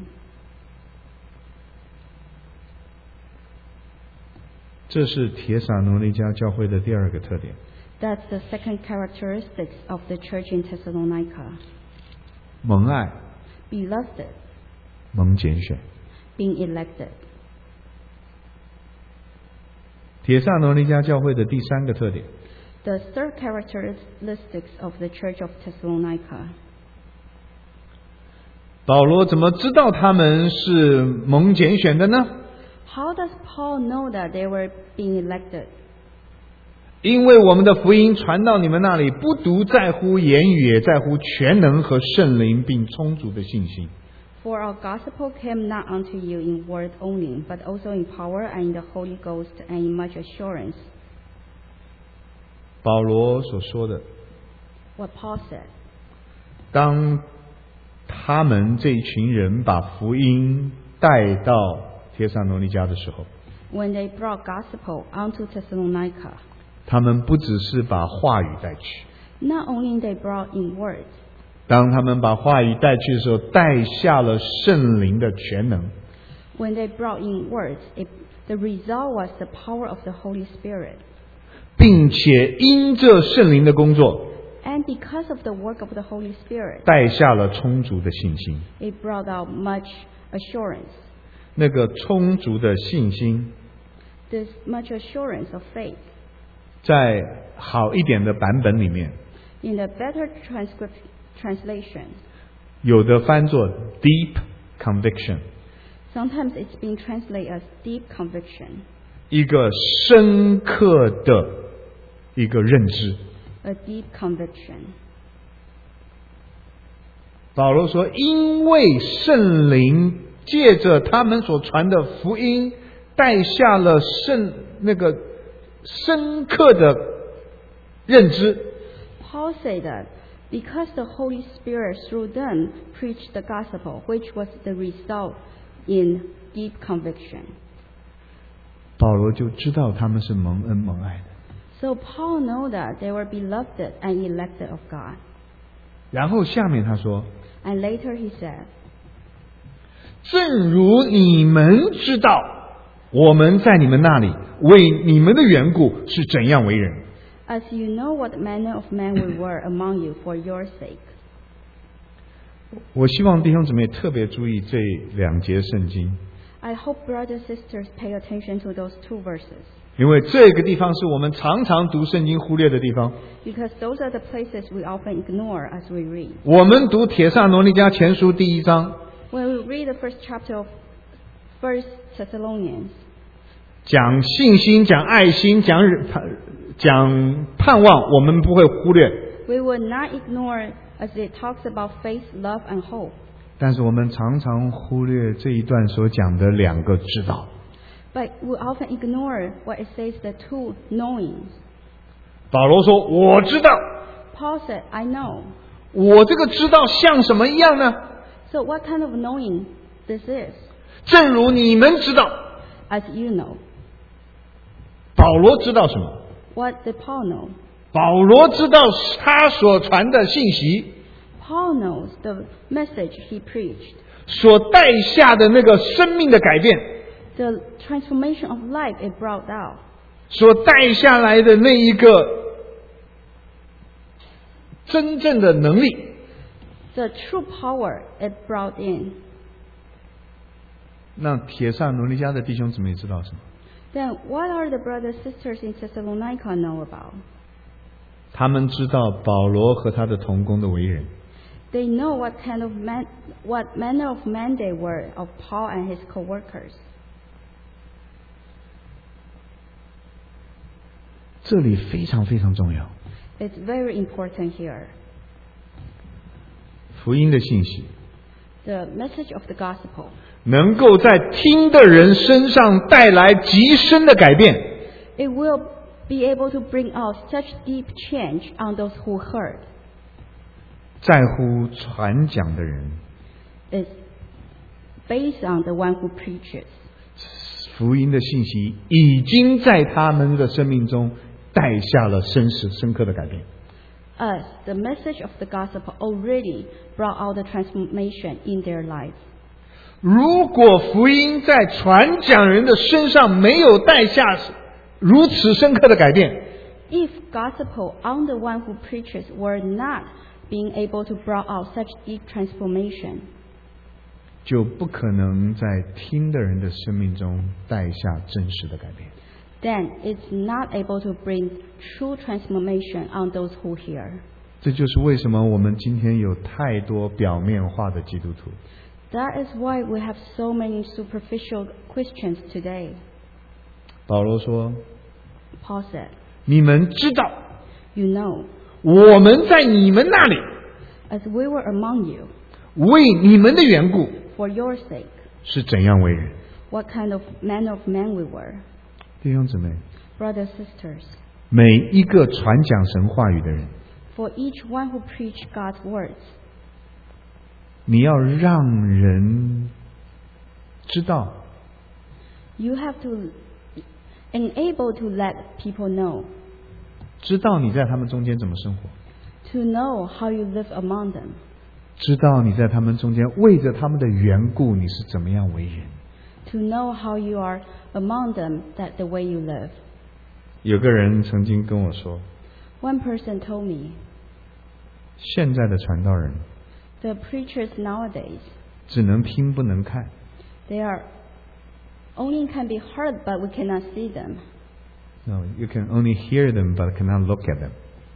这是铁撒罗尼迦教会的第二个特点。 That's the second characteristics of the church in Thessalonica. 蒙爱， Beloved, 蒙拣选。 being elected. 铁撒罗尼迦教会的第三个特点， The third characteristics of the church of Thessalonica. 保罗怎么知道他们是蒙拣选的呢？ How does Paul know that they were being elected? 因为我们的福音传到你们那里，不独在乎言语，也在乎全能和圣灵并充足的信心。 For our gospel came not unto you in word only, but also in power and in the Holy Ghost and in much assurance. 保罗所说的， What Paul said. 当他们这一群人把福音带到帖撒罗尼迦的时候， When they brought gospel unto Thessalonica, 他们不只是把话语带去， not only they brought in words, 当他们把话语带去的时候，带下了圣灵的全能。 when they brought in words, it, the result was the power of the Holy Spirit. 并且因这圣灵的工作， And because of the work of the Holy Spirit, 带下了充足的信心。 it brought out much assurance. 那个充足的信心， This much assurance of faith. 在好一点的版本里面， In the better transcript, translation, 有的翻作 deep conviction， sometimes it's being translated as deep conviction, 一个深刻的一个认知。 a deep conviction. 保罗说，因为圣灵借着他们所传的福音，带下了圣那个深刻的认知。 Paul said that because the Holy Spirit through them preached the gospel, which was the result in deep conviction. 保罗就知道他们是蒙恩蒙爱的。 So Paul knew that they were beloved and elected of God. 然后下面他说， And later he said, 正如你们知道，我们在你们那里为你们的缘故是怎样为人。 as you know what manner of men we were among you for your sake. 我希望弟兄姊妹特别注意这两节圣经， I hope brothers and sisters pay attention to those two verses, 因为这个地方是我们常常读圣经忽略的地方。 because those are the places we often ignore as we read. 我们读帖撒罗尼迦前书第一章， When we read the first chapter of First Thessalonians, 讲信心、讲爱心、讲讲盼望，我们不会忽略。 we will not ignore as it talks about faith, love, and hope. 但是我们常常忽略这一段所讲的两个知道。 But we often ignore what it says, the two knowings. 保罗说：“我知道。” Paul said, I know. 我这个知道像什么一样呢？ So what kind of knowing this is? 正如你们知道。 As you know. 保罗知道什么？ What did Paul know? 保罗知道他所传的信息， Paul knows the message he preached, 所带下的那个生命的改变， the transformation of life it brought out, 所带下来的那一个真正的能力。 the true power it brought in. 那帖撒罗尼迦的弟兄姊妹知道什么？ Then what are the brothers and sisters in Thessalonica know about? 他们知道保罗和他的同工的为人， They know what kind of man, what manner of men they were of Paul and his co-workers. 这里非常非常重要。 It's very important here. 福音的信息 The message of the gospel 能够在听的人身上带来极深的改变， it will be able to bring out such deep change on those who heard. 在乎传讲的人， It's based on the one who preaches. 福音的信息已经在他们的生命中带下了深实深刻的改变。 Us, the message of the gospel already brought out the transformation in their lives. 如果福音在传讲人的身上没有带下如此深刻的改变， If gospel on the one who preaches were not being able to bring out such deep transformation, 就不可能在听的人的生命中带下真实的改变。 then it's not able to bring true transformation on those who hear. 这就是为什么我们今天有太多表面化的基督徒。 That is why we have so many superficial Christians today. 保罗说 Paul said, 你们知道 you know, 我们在你们那里 as we were among you, 为你们的缘故 for your sake. 是怎样为人。 What kind of man of man we were. 弟兄姊妹， Brothers, sisters, 每一个传讲神话语的人， for each one who preach God's words, 你要让人知道， you have to enable to let people know, 知道你在他们中间怎么生活， to know how you live among them, 知道你在他们中间为着他们的缘故你是怎么样为人。 to know how you are among them, that the way you live. 有个人曾经跟我说， One person told me, 现在的传道人 the preachers nowadays, 只能听不能看。 they are only can be heard, but we cannot see them. No, you can only hear them, but cannot look at them.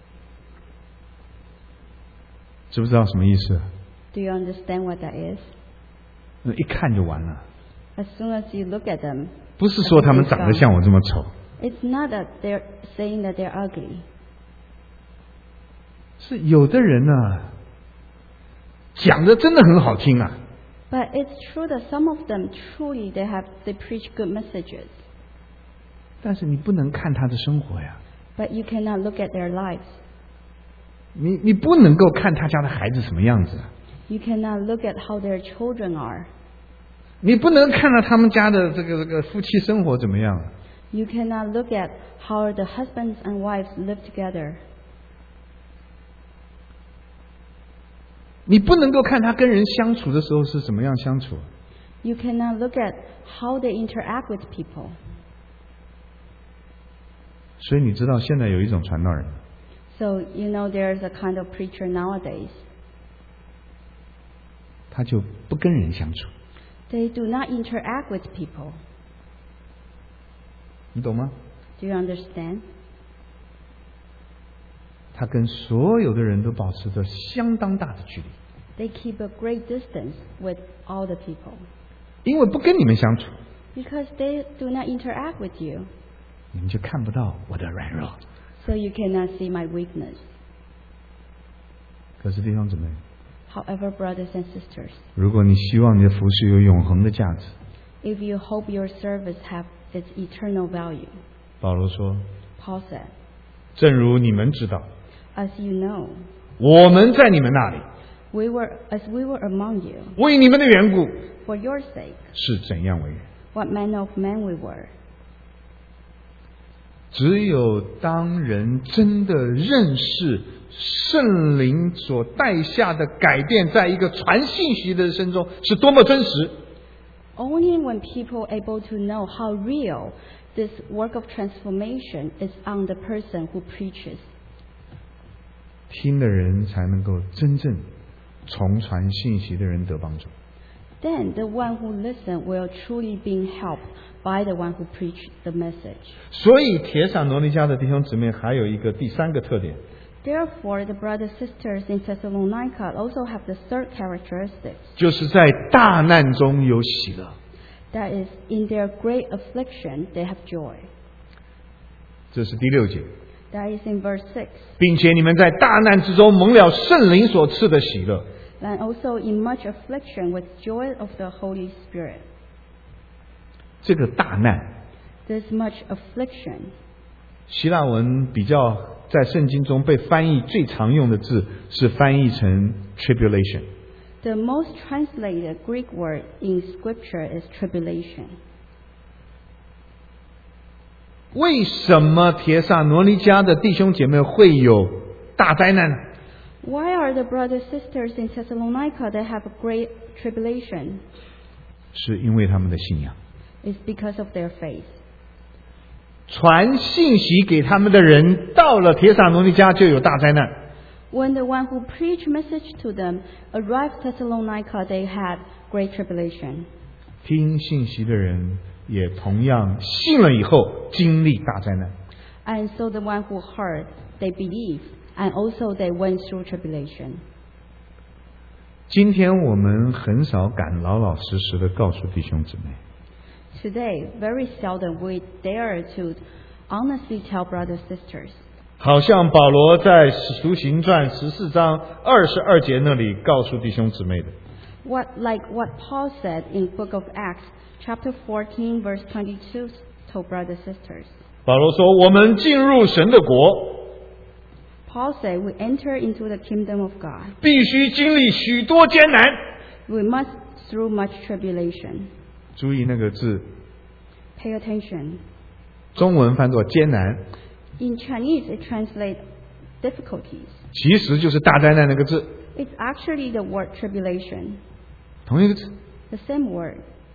知不知道什么意思？ Do you understand what that is? 一看就完了。 As soon as you look at them, 不是说他们长得像我这么丑， it's not that they're saying that they're ugly. 是有的人呢、啊，讲的真的很好听啊， But it's true that some of them truly they have they preach good messages. 但是你不能看他的生活呀， But you cannot look at their lives. 你你不能够看他家的孩子什么样子， You cannot look at how their children are. 你不能看到他们家的这个这个夫妻生活怎么样， You cannot look at how the husbands and wives live together. 你不能够看他跟人相处的时候是怎么样相处。 You cannot look at how they interact with people. 所以你知道现在有一种传道人， So you know there's a kind of preacher nowadays. 他就不跟人相处， They do not interact with people. 你懂吗？ Do you understand? 他跟所有的人都保持着相当大的距离， They keep a great distance with all the people. 因为不跟你们相处， Because they do not interact with you. 你们就看不到我的软弱。 So you cannot see my weakness. 可是弟兄姊妹， However, brothers and sisters, 如果你希望你的服事有永恒的价值， if you hope your service have its eternal value, 保罗说， Paul said, 正如你们知道， as you know, 我们在你们那里 we were as we were among you, 为你们的缘故 for your sake, 是怎样为人。 what manner of men we were. 只有当人真的认识圣灵所带下的改变，在一个传信息的人生中是多么真实， Only when people are able to know how real this work of transformation is on the person who preaches, 听的人才能够真正从传信息的人得帮助。 then the one who listens will truly be helped by the one who preached the message. 所以帖撒罗尼迦的弟兄姊妹还有一个第三个特点， Therefore, the brothers and sisters in Thessalonica also have the third characteristic, 就是在大难中有喜乐。 that is, in their great affliction, they have joy. 这是第六节， That is in verse six. 并且你们在大难之中蒙了圣灵所赐的喜乐。 And also in much affliction with joy of the Holy Spirit. 这个大难， This much affliction. 希腊文比较在圣经中被翻译最常用的字是翻译成 tribulation。 The most translated Greek word in Scripture is tribulation. 为什么帖撒罗尼迦的弟兄姐妹会有大灾难呢？ Why are the brothers and sisters in Thessalonica that have a great tribulation? 是因为他们的信仰。 It's because of their faith. 传信息给他们的人到了帖撒罗尼迦就有大灾难。 When the one who preached message to them arrived Thessalonica, they had great tribulation. 听信息的人也同样信了以后经历大灾难。 And so the one who heard, they believed, and also they went through tribulation. 今天我们很少敢老老实实的告诉弟兄姊妹， Today, very seldom we dare to honestly tell brothers and sisters. 好像保罗在使徒行传十四章二十二节那里告诉弟兄姊妹的， what like what Paul said in Book of Acts, chapter fourteen, verse twenty-two, told brothers and sisters. 保罗说：“我们进入神的国， Paul said, we enter into the kingdom of God. 必须经历许多艰难。 We must through much tribulation. ” 注意那个字， Pay attention. 中文翻作艰难， In Chinese, it translates difficulties. 其实就是大灾难那个字， It's actually the word tribulation, 同一个字。 the same word.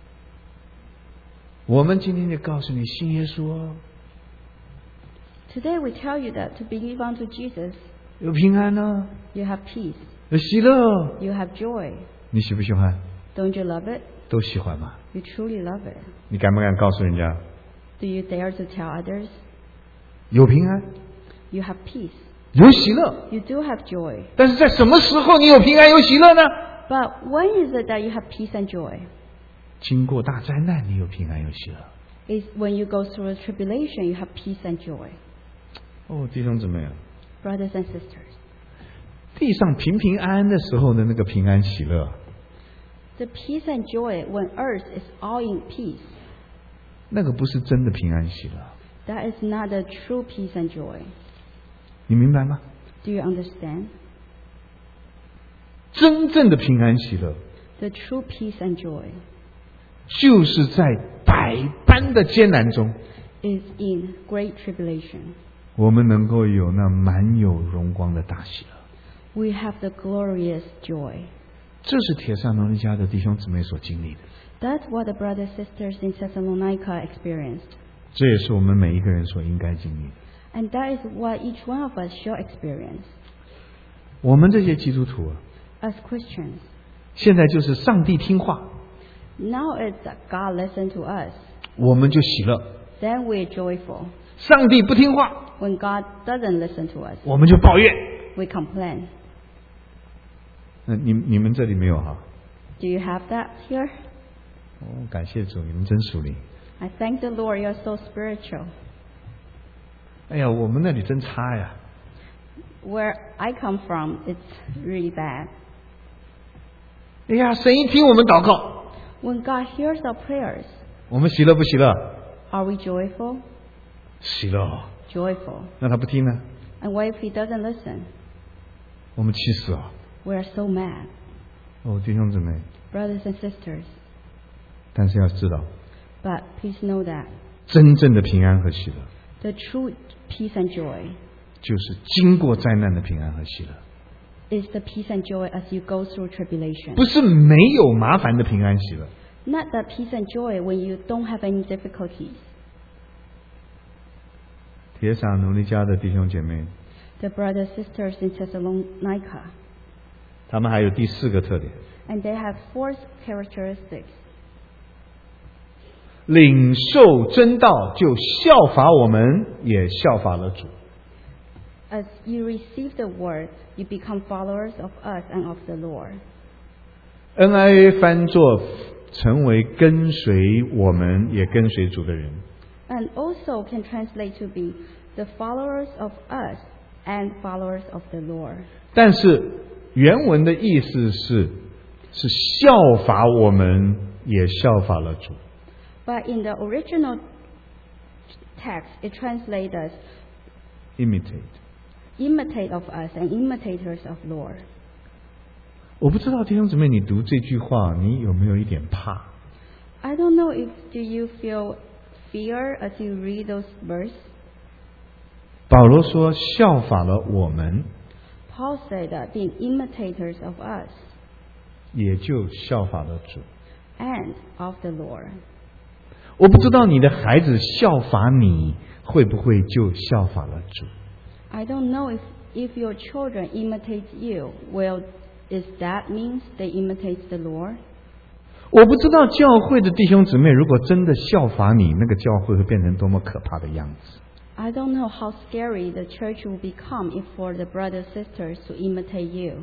我们今天就告诉你，信耶稣哦， Today we tell you that to believe unto Jesus, 有平安哦， you have peace, 有喜乐哦。 you have joy. 你喜不喜欢？ Don't you love it? 都喜欢嘛？ You truly love it. 你敢不敢告诉人家 Do you dare to tell others? 有平安， You have peace. 有喜乐？ You do have joy. 但是在什么时候你有平安有喜乐呢？ But when is it that you have peace and joy? 经过大灾难，你有平安有喜乐。 Is when you go through a tribulation, you have peace and joy. 哦，弟兄姊妹啊， Brothers and sisters, 地上平平安安的时候的那个平安喜乐， the peace and joy when earth is all in peace, 那个不是真的平安喜乐， that is not the true peace and joy. 你明白吗？ Do you understand? 真正的平安喜乐， The true peace and joy 就是在百般的艰难中， is in great tribulation. 我们能够有那满有荣光的大喜乐。 We have the glorious joy. 这是铁萨罗尼迦的弟兄姊妹所经历的， That's what the brothers and sisters in Thessalonica experienced. 这也是我们每一个人所应该经历的。 And that is what each one of us shall experience. 我们这些基督徒啊， As Christians, 现在就是上帝听话， now it's that God listens to us. 我们就喜乐； Then we're joyful. 上帝不听话， When God doesn't listen to us, 我们就抱怨。 we complain. 那你你们这里没有哈？ Do you have that here? 哦，感谢主，你们真属灵。 I thank the Lord you're so spiritual. 哎呀，我们那里真差呀！ Where I come from, it's really bad. 哎呀，神一听我们祷告， When God hears our prayers, 我们喜乐不喜乐？ are we joyful? 喜乐哦。 Joyful. 那他不听呢？ And what if He doesn't listen? 我们气死哦！ We are so mad. 哦，弟兄姊妹， Brothers and sisters, 但是要知道， but please know that 真正的平安和喜乐， the true peace and joy 就是经过灾难的平安和喜乐， is the peace and joy as you go through tribulation. 不是没有麻烦的平安喜乐。 Not the peace and joy when you don't have any difficulties. 铁撒罗尼迦的弟兄姐妹， The brothers and sisters in Thessalonica, 他们还有第四个特点： and they have four characteristics. 领受真道，就效法我们，也效法了主。 As you receive the word, you become followers of us and of the Lord. N I A 翻作成为跟随我们，也跟随主的人。 And also can translate to be the followers of us and followers of the Lord. 但是原文的意思是，是效法我们，也效法了主。 But in the original text, it translates as Imitate。 imitate of us and imitators of Lord. 我不知道弟兄姊妹，你读这句话，你有没有一点怕？ I don't know if do you feel fear as you read those verses. 保罗说效法了我们， Paul said that being imitators of us 也就效法了主。 and of the Lord. 我不知道你的孩子效法你，会不会就效法了主？ I don't know if, if your children imitate you. Well, is that means they imitate the Lord? 我不知道教会的弟兄姊妹如果真的效法你，那个教会会变成多么可怕的样子。 I don't know how scary the church will become if for the brothers and sisters to imitate you.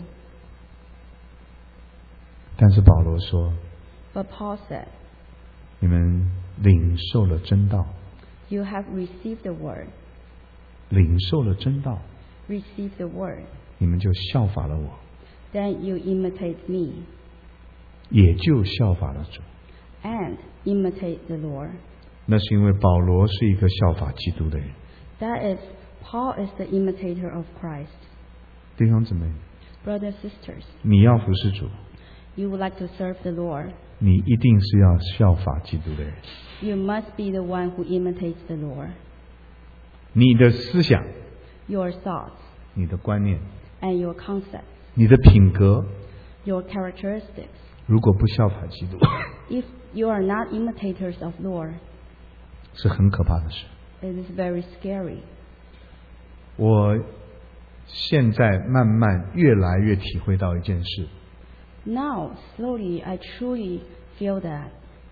但是保罗说， But Paul said, 你们领受了真道， you have received the word. 领受了真道， Receive the word. 你们就效法了我。 Then you imitate me. 也就效法了主。 and imitate the Lord. 那是因为保罗是一个效法基督的人。 That is, Paul is the imitator of Christ. 弟兄姊妹， Brothers, sisters, 你要服侍主， you would like to serve the Lord. 你一定是要效法基督的人。 You must be the one who imitates the Lord. 你的思想、 Your thoughts 你的观念、 and your concepts, 你的品格， your characteristics. 如果不效法基督， If you are not imitators of Lord, 是很可怕的事。 it is very scary. 我现在慢慢越来越体会到一件事， Now, slowly, I truly feel that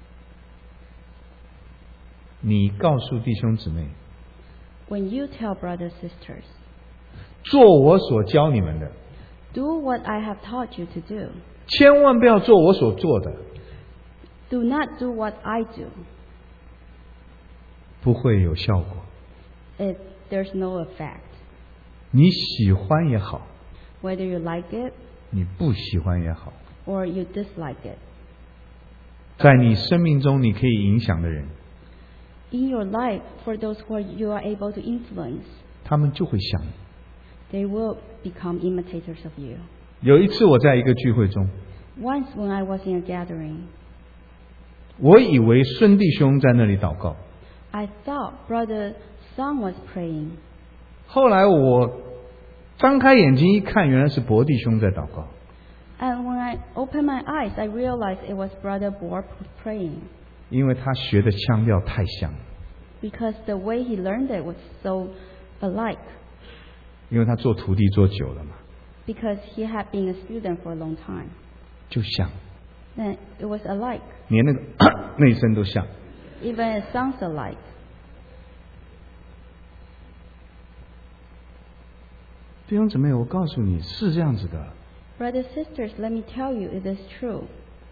你告诉弟兄姊妹， when you tell brothers, sisters, 做我所教你们的， do what I have taught you to do. 千万不要做我所做的， Do not do what I do. 不会有效果。 It, there's no effect. 你喜欢也好， Whether you like it 你不喜欢也好， or you dislike it. 在你生命中你可以影响的人， In your life, for those who are, you are able to influence, 他们就会想。 they will become imitators of you. 有一次我在一个聚会中， Once when I was in a gathering, 我以为孙弟兄在那里祷告， I thought Brother Song was praying. 后来我张开眼睛一看，原来是伯弟兄在祷告。 And when I opened my eyes, I realized it was Brother Borp praying. 因为他学的腔调太像， Because the way he learned it was so alike. 因为他做徒弟做久了嘛， Because he had been a student for a long time. 就像， Then it was alike. 连那个内声都像。 Even it sounds alike. 弟兄姊妹，我告诉你是这样子的。 Brothers, sisters, let me tell you, it is true.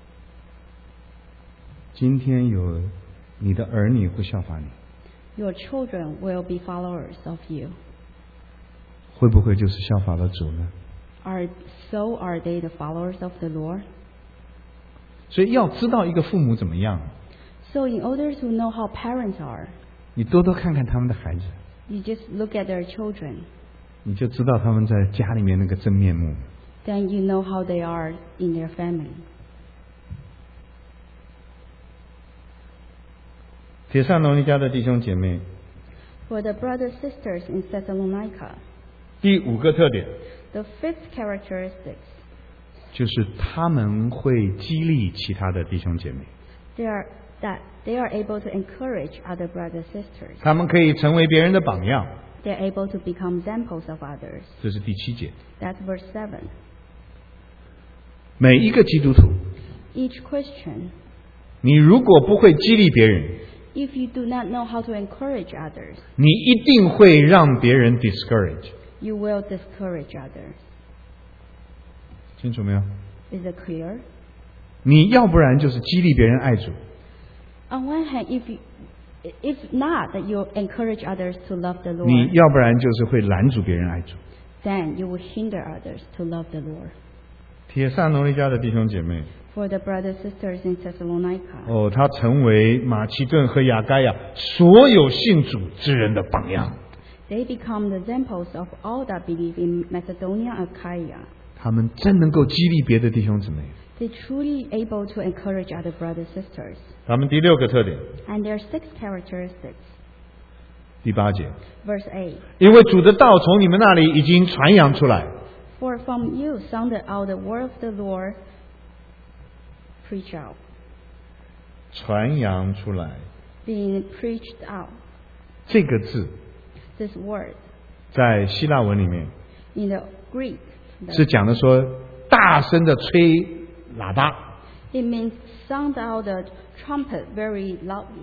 今天有你的儿女会效法你， Your children will be followers of you. 会不会就是效法了主呢？ Are so are they the followers of the Lord? 所以要知道一个父母怎么样， So in order to know how parents are, 你多多看看他们的孩子， you just look at their children. 你就知道他们在家里面那个真面目。 Then you know how they are in their family. 铁上罗尼迦的弟兄姐妹， For the brothers sisters in Thessalonica, 第五个特点 the fifth characteristics, 就是他们会激励其他的弟兄姐妹， they are that they are able to encourage other brothers sisters. 他们可以成为别人的榜样。 They are able to become examples of others. 这是第七节。 That's verse seven. 每一个基督徒， Each Christian, 你如果不会激励别人， if you do not know how to encourage others, 你一定会让别人 discourage。 you will discourage others. 清楚没有？ Is it clear? 你要不然就是激励别人爱主， On one hand, if you, if not that you encourage others to love the 你 Lord, 要不然就是会拦阻别人爱主。 then you will hinder others to love the Lord. 铁萨罗尼迦的弟兄姐妹， For the brothers sisters in Thessalonica, 哦，他成为马其顿和亚该亚所有信主之人的榜样。 they become the examples of all that believe in Macedonia and Achaia. 他们真能够激励别的弟兄姊妹。 They truly able to encourage other brothers sisters. 他们第六个特点， And there are six characteristics. 第八节， Verse eight. 因为主的道从你们那里已经传扬出来， For from you sounded out the word of the Lord, preach out. 传扬出来 Being preached out. 这个字 This word 在希腊文里面 in the Greek, 是讲的说大声的吹喇叭。 it means sound out the trumpet very loudly.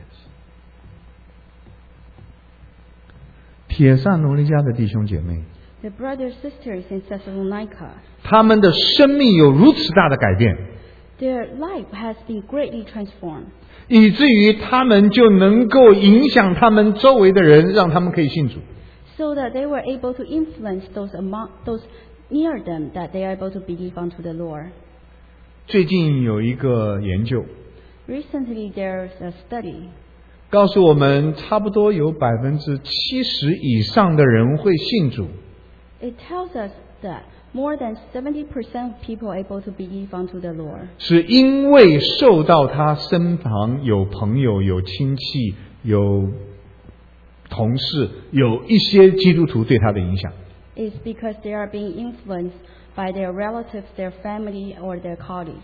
铁上罗尼迦的弟兄姐妹， The brothers sisters in Thessalonica, 他们的生命有如此大的改变， their life has been greatly transformed, 以至于他们就能够影响他们周围的人，让他们可以信主。 so that they were able to influence those among those near them, that they are able to believe unto the Lord. 最近有一个研究 Recently, there's a study 告诉我们，差不多有百分之七十以上的人会信主。 It tells us that more than seventy percent of people are able to believe unto the Lord 是因为受到他身旁有朋友、有亲戚、有同事、有一些基督徒对他的影响。 is because they are being influenced by their relatives, their family, or their colleagues.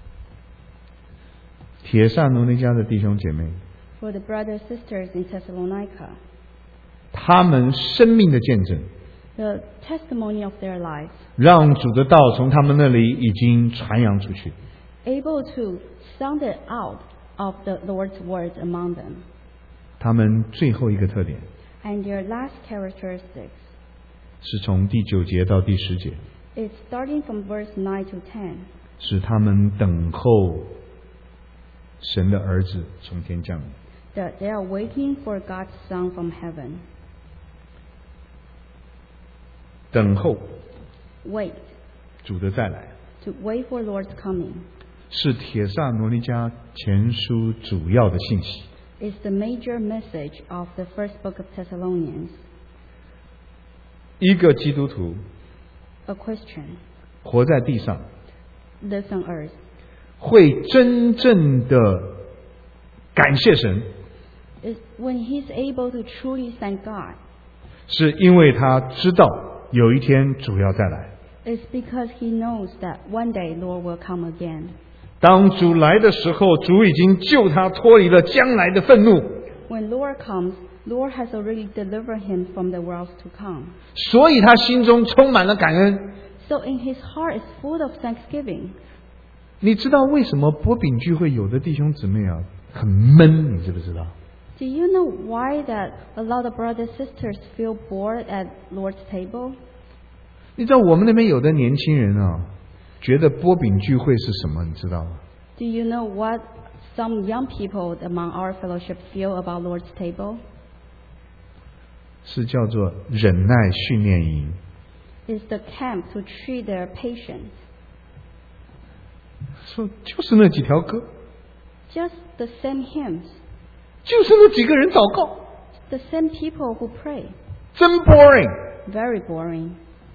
铁萨罗尼迦的弟兄姐妹， For the brothers and sisters in Thessalonica, 他们生命的见证， the testimony of their lives, 让主的道从他们那里已经传扬出去。 able to sound it out of the Lord's words among them. 他们最后一个特点 And their last characteristics 是从第九节到第十节， is starting from verse nine to ten, 是他们等候神的儿子从天降临。 that they are waiting for God's Son from heaven. 等候 Wait, 主的再来， to wait for Lord's coming, 是铁萨罗尼迦前书主要的信息。 is the major message of the first book of Thessalonians. 一个基督徒 A Christian 活在地上， lives on earth 会真正的感谢神， is when he's able to truly thank God. 是因为他知道有一天主要再来。 It's because he knows that one day Lord will come again. 当主来的时候，主已经救他脱离了将来的愤怒， When Lord comes, Lord has already delivered him from the world to come. 所以他心中充满了感恩。 So in his heart is full of thanksgiving. 你知道为什么波饼聚会有的弟兄姊妹啊很闷？你知不知道？ Do you know why that a lot of brothers and sisters feel bored at Lord's table? 你知道我们那边有的年轻人啊，觉得波饼聚会是什么？你知道吗？ Do you know what some young people among our fellowship feel about Lord's table? 是叫做忍耐训练营。 It's the camp to treat their patients. 说就是那几条歌， Just the same hymns, 就是那几个人祷告， the same people who pray. 真 boring。 Very boring.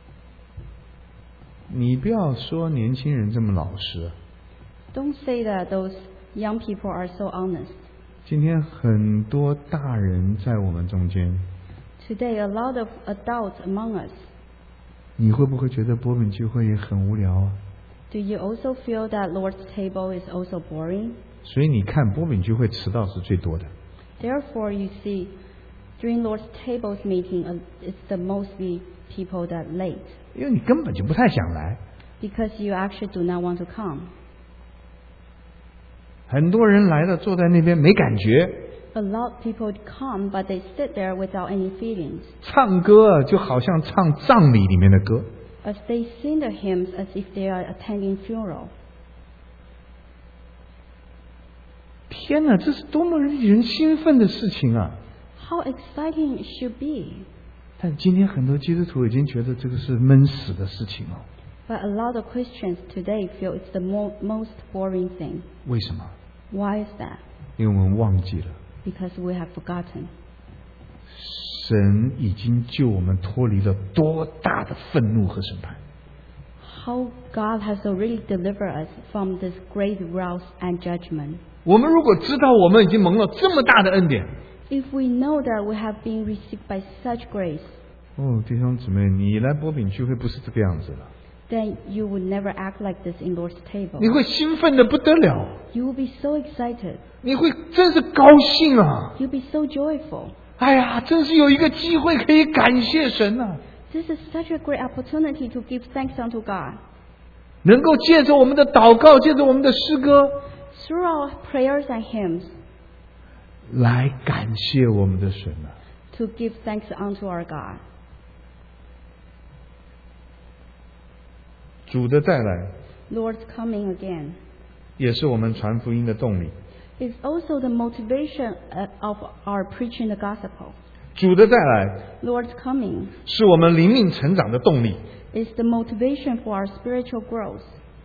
你不要说年轻人这么老实。 Don't say that those young people are so honest. 今天很多大人在我们中间， Today, a lot of adults among us. 你会不会觉得波饼聚会也很无聊啊？ Do you also feel that Lord's table is also boring? 所以你看波饼聚会迟到是最多的。 Therefore, you see, during Lord's table's meeting, uh, it's the mostly people that late 因为你根本就不太想来。 because you actually do not want to come. 很多人来了，坐在那边没感觉， A lot of people come, but they sit there without any feelings, 唱歌就好像唱葬礼里面的歌。 as they sing the hymns as if they are attending funeral. 天哪，这是多么令人兴奋的事情啊！ How exciting it should be! 但今天很多基督徒已经觉得这个是闷死的事情了。 But a lot of Christians today feel it's the mo- most boring thing. 为什么？ Why is that? 因为我们忘记了， Because we have forgotten. 神已经救我们脱离了多大的愤怒和审判。 How God has already delivered us from this great wrath and judgment. 我们如果知道我们已经蒙了这么大的恩典， If we know that we have been received by such grace, 哦，弟兄姊妹，你来波饼聚会不是这个样子了， then you would never act like this in Lord's table. 你会兴奋的不得了， You will be so excited. 你会真是高兴啊！ You'll be so joyful. 哎呀，真是有一个机会可以感谢神啊！ This is such a great opportunity to give thanks unto God. 能够借着我们的祷告，借着我们的诗歌， Through our prayers and hymns, 来感谢我们的神啊！ to give thanks unto our God. 主的再来， Lord's coming again. 也是我们传福音的动力。 It's also the motivation uh, of our preaching the gospel. 主的再来， Lord's coming 是我们灵命成长的动力。 is the motivation for our spiritual growth.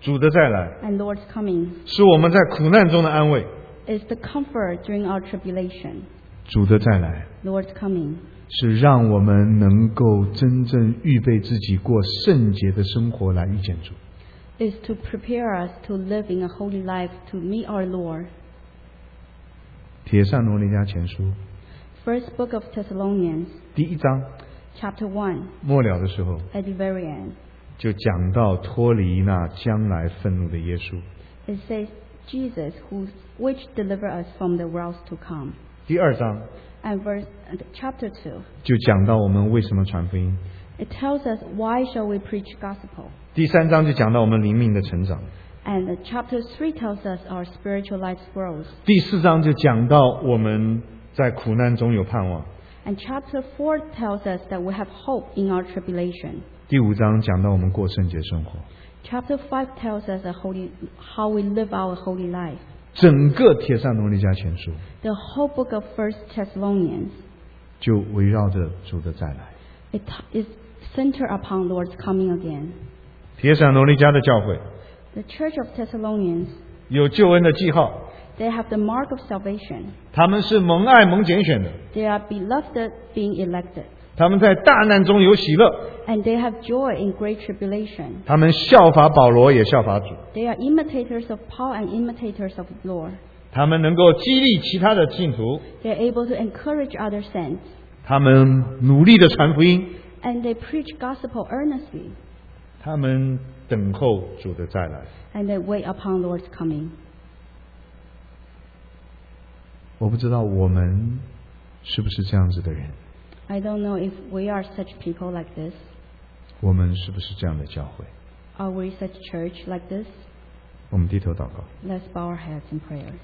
主的再来 and Lord's coming 是我们在苦难中的安慰， is the comfort during our tribulation. 主的再来 Lord's coming 是让我们能够真正预备自己过圣洁的生活来遇见主。 is to prepare us to live in a holy life to meet our Lord. 帖撒罗尼迦前书 First book of Thessalonians, 第一章 chapter one, 末了的时候， at the very end, 就讲到脱离那将来愤怒的耶稣。 it says, Jesus, who, which deliver us from the wrath to come. 第二章 And verse, and chapter two, 就讲到我们为什么传福音。 it tells us why shall we preach gospel. 第三章就讲到我们灵命的成长。 And uh, chapter three tells us our spiritual life growth. 第四章就讲到我们在苦难中有盼望。 And chapter four tells us that we have hope in our tribulation. 第五章讲到我们过圣洁生活。 Chapter five tells us a holy, how we live our holy life. 整个帖撒罗尼迦前书 The whole book of First Thessalonians, 就围绕着主的再来。 it is centered upon Lord's coming again. 帖撒罗尼迦的教会 The church of Thessalonians, 有救恩的记号， they have the mark of salvation. 他们是蒙爱蒙拣选的， They are beloved being elected. 他们在大难中有喜乐， And they have joy in great tribulation. 他们效法保罗也效法主， They are imitators of Paul and imitators of the Lord. 他们能够激励其他的信徒， They are able to encourage other saints. 他们努力的传福音， And they preach gospel earnestly. 他们等候主的再来。 And they wait upon Lord's coming. 我不知道我们是不是这样子的人， I don't know if we are such people like this. 我们是不是这样的教会？ Are we such church like this? 我们低头祷告。 Let's bow our heads in prayers.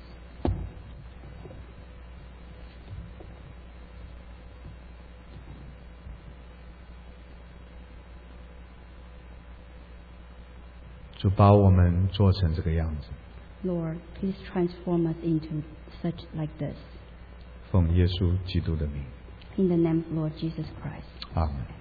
主把我们做成这个样子， Lord, please transform us into such like this. 奉耶稣基督的名， In the name of Lord Jesus Christ. 阿门。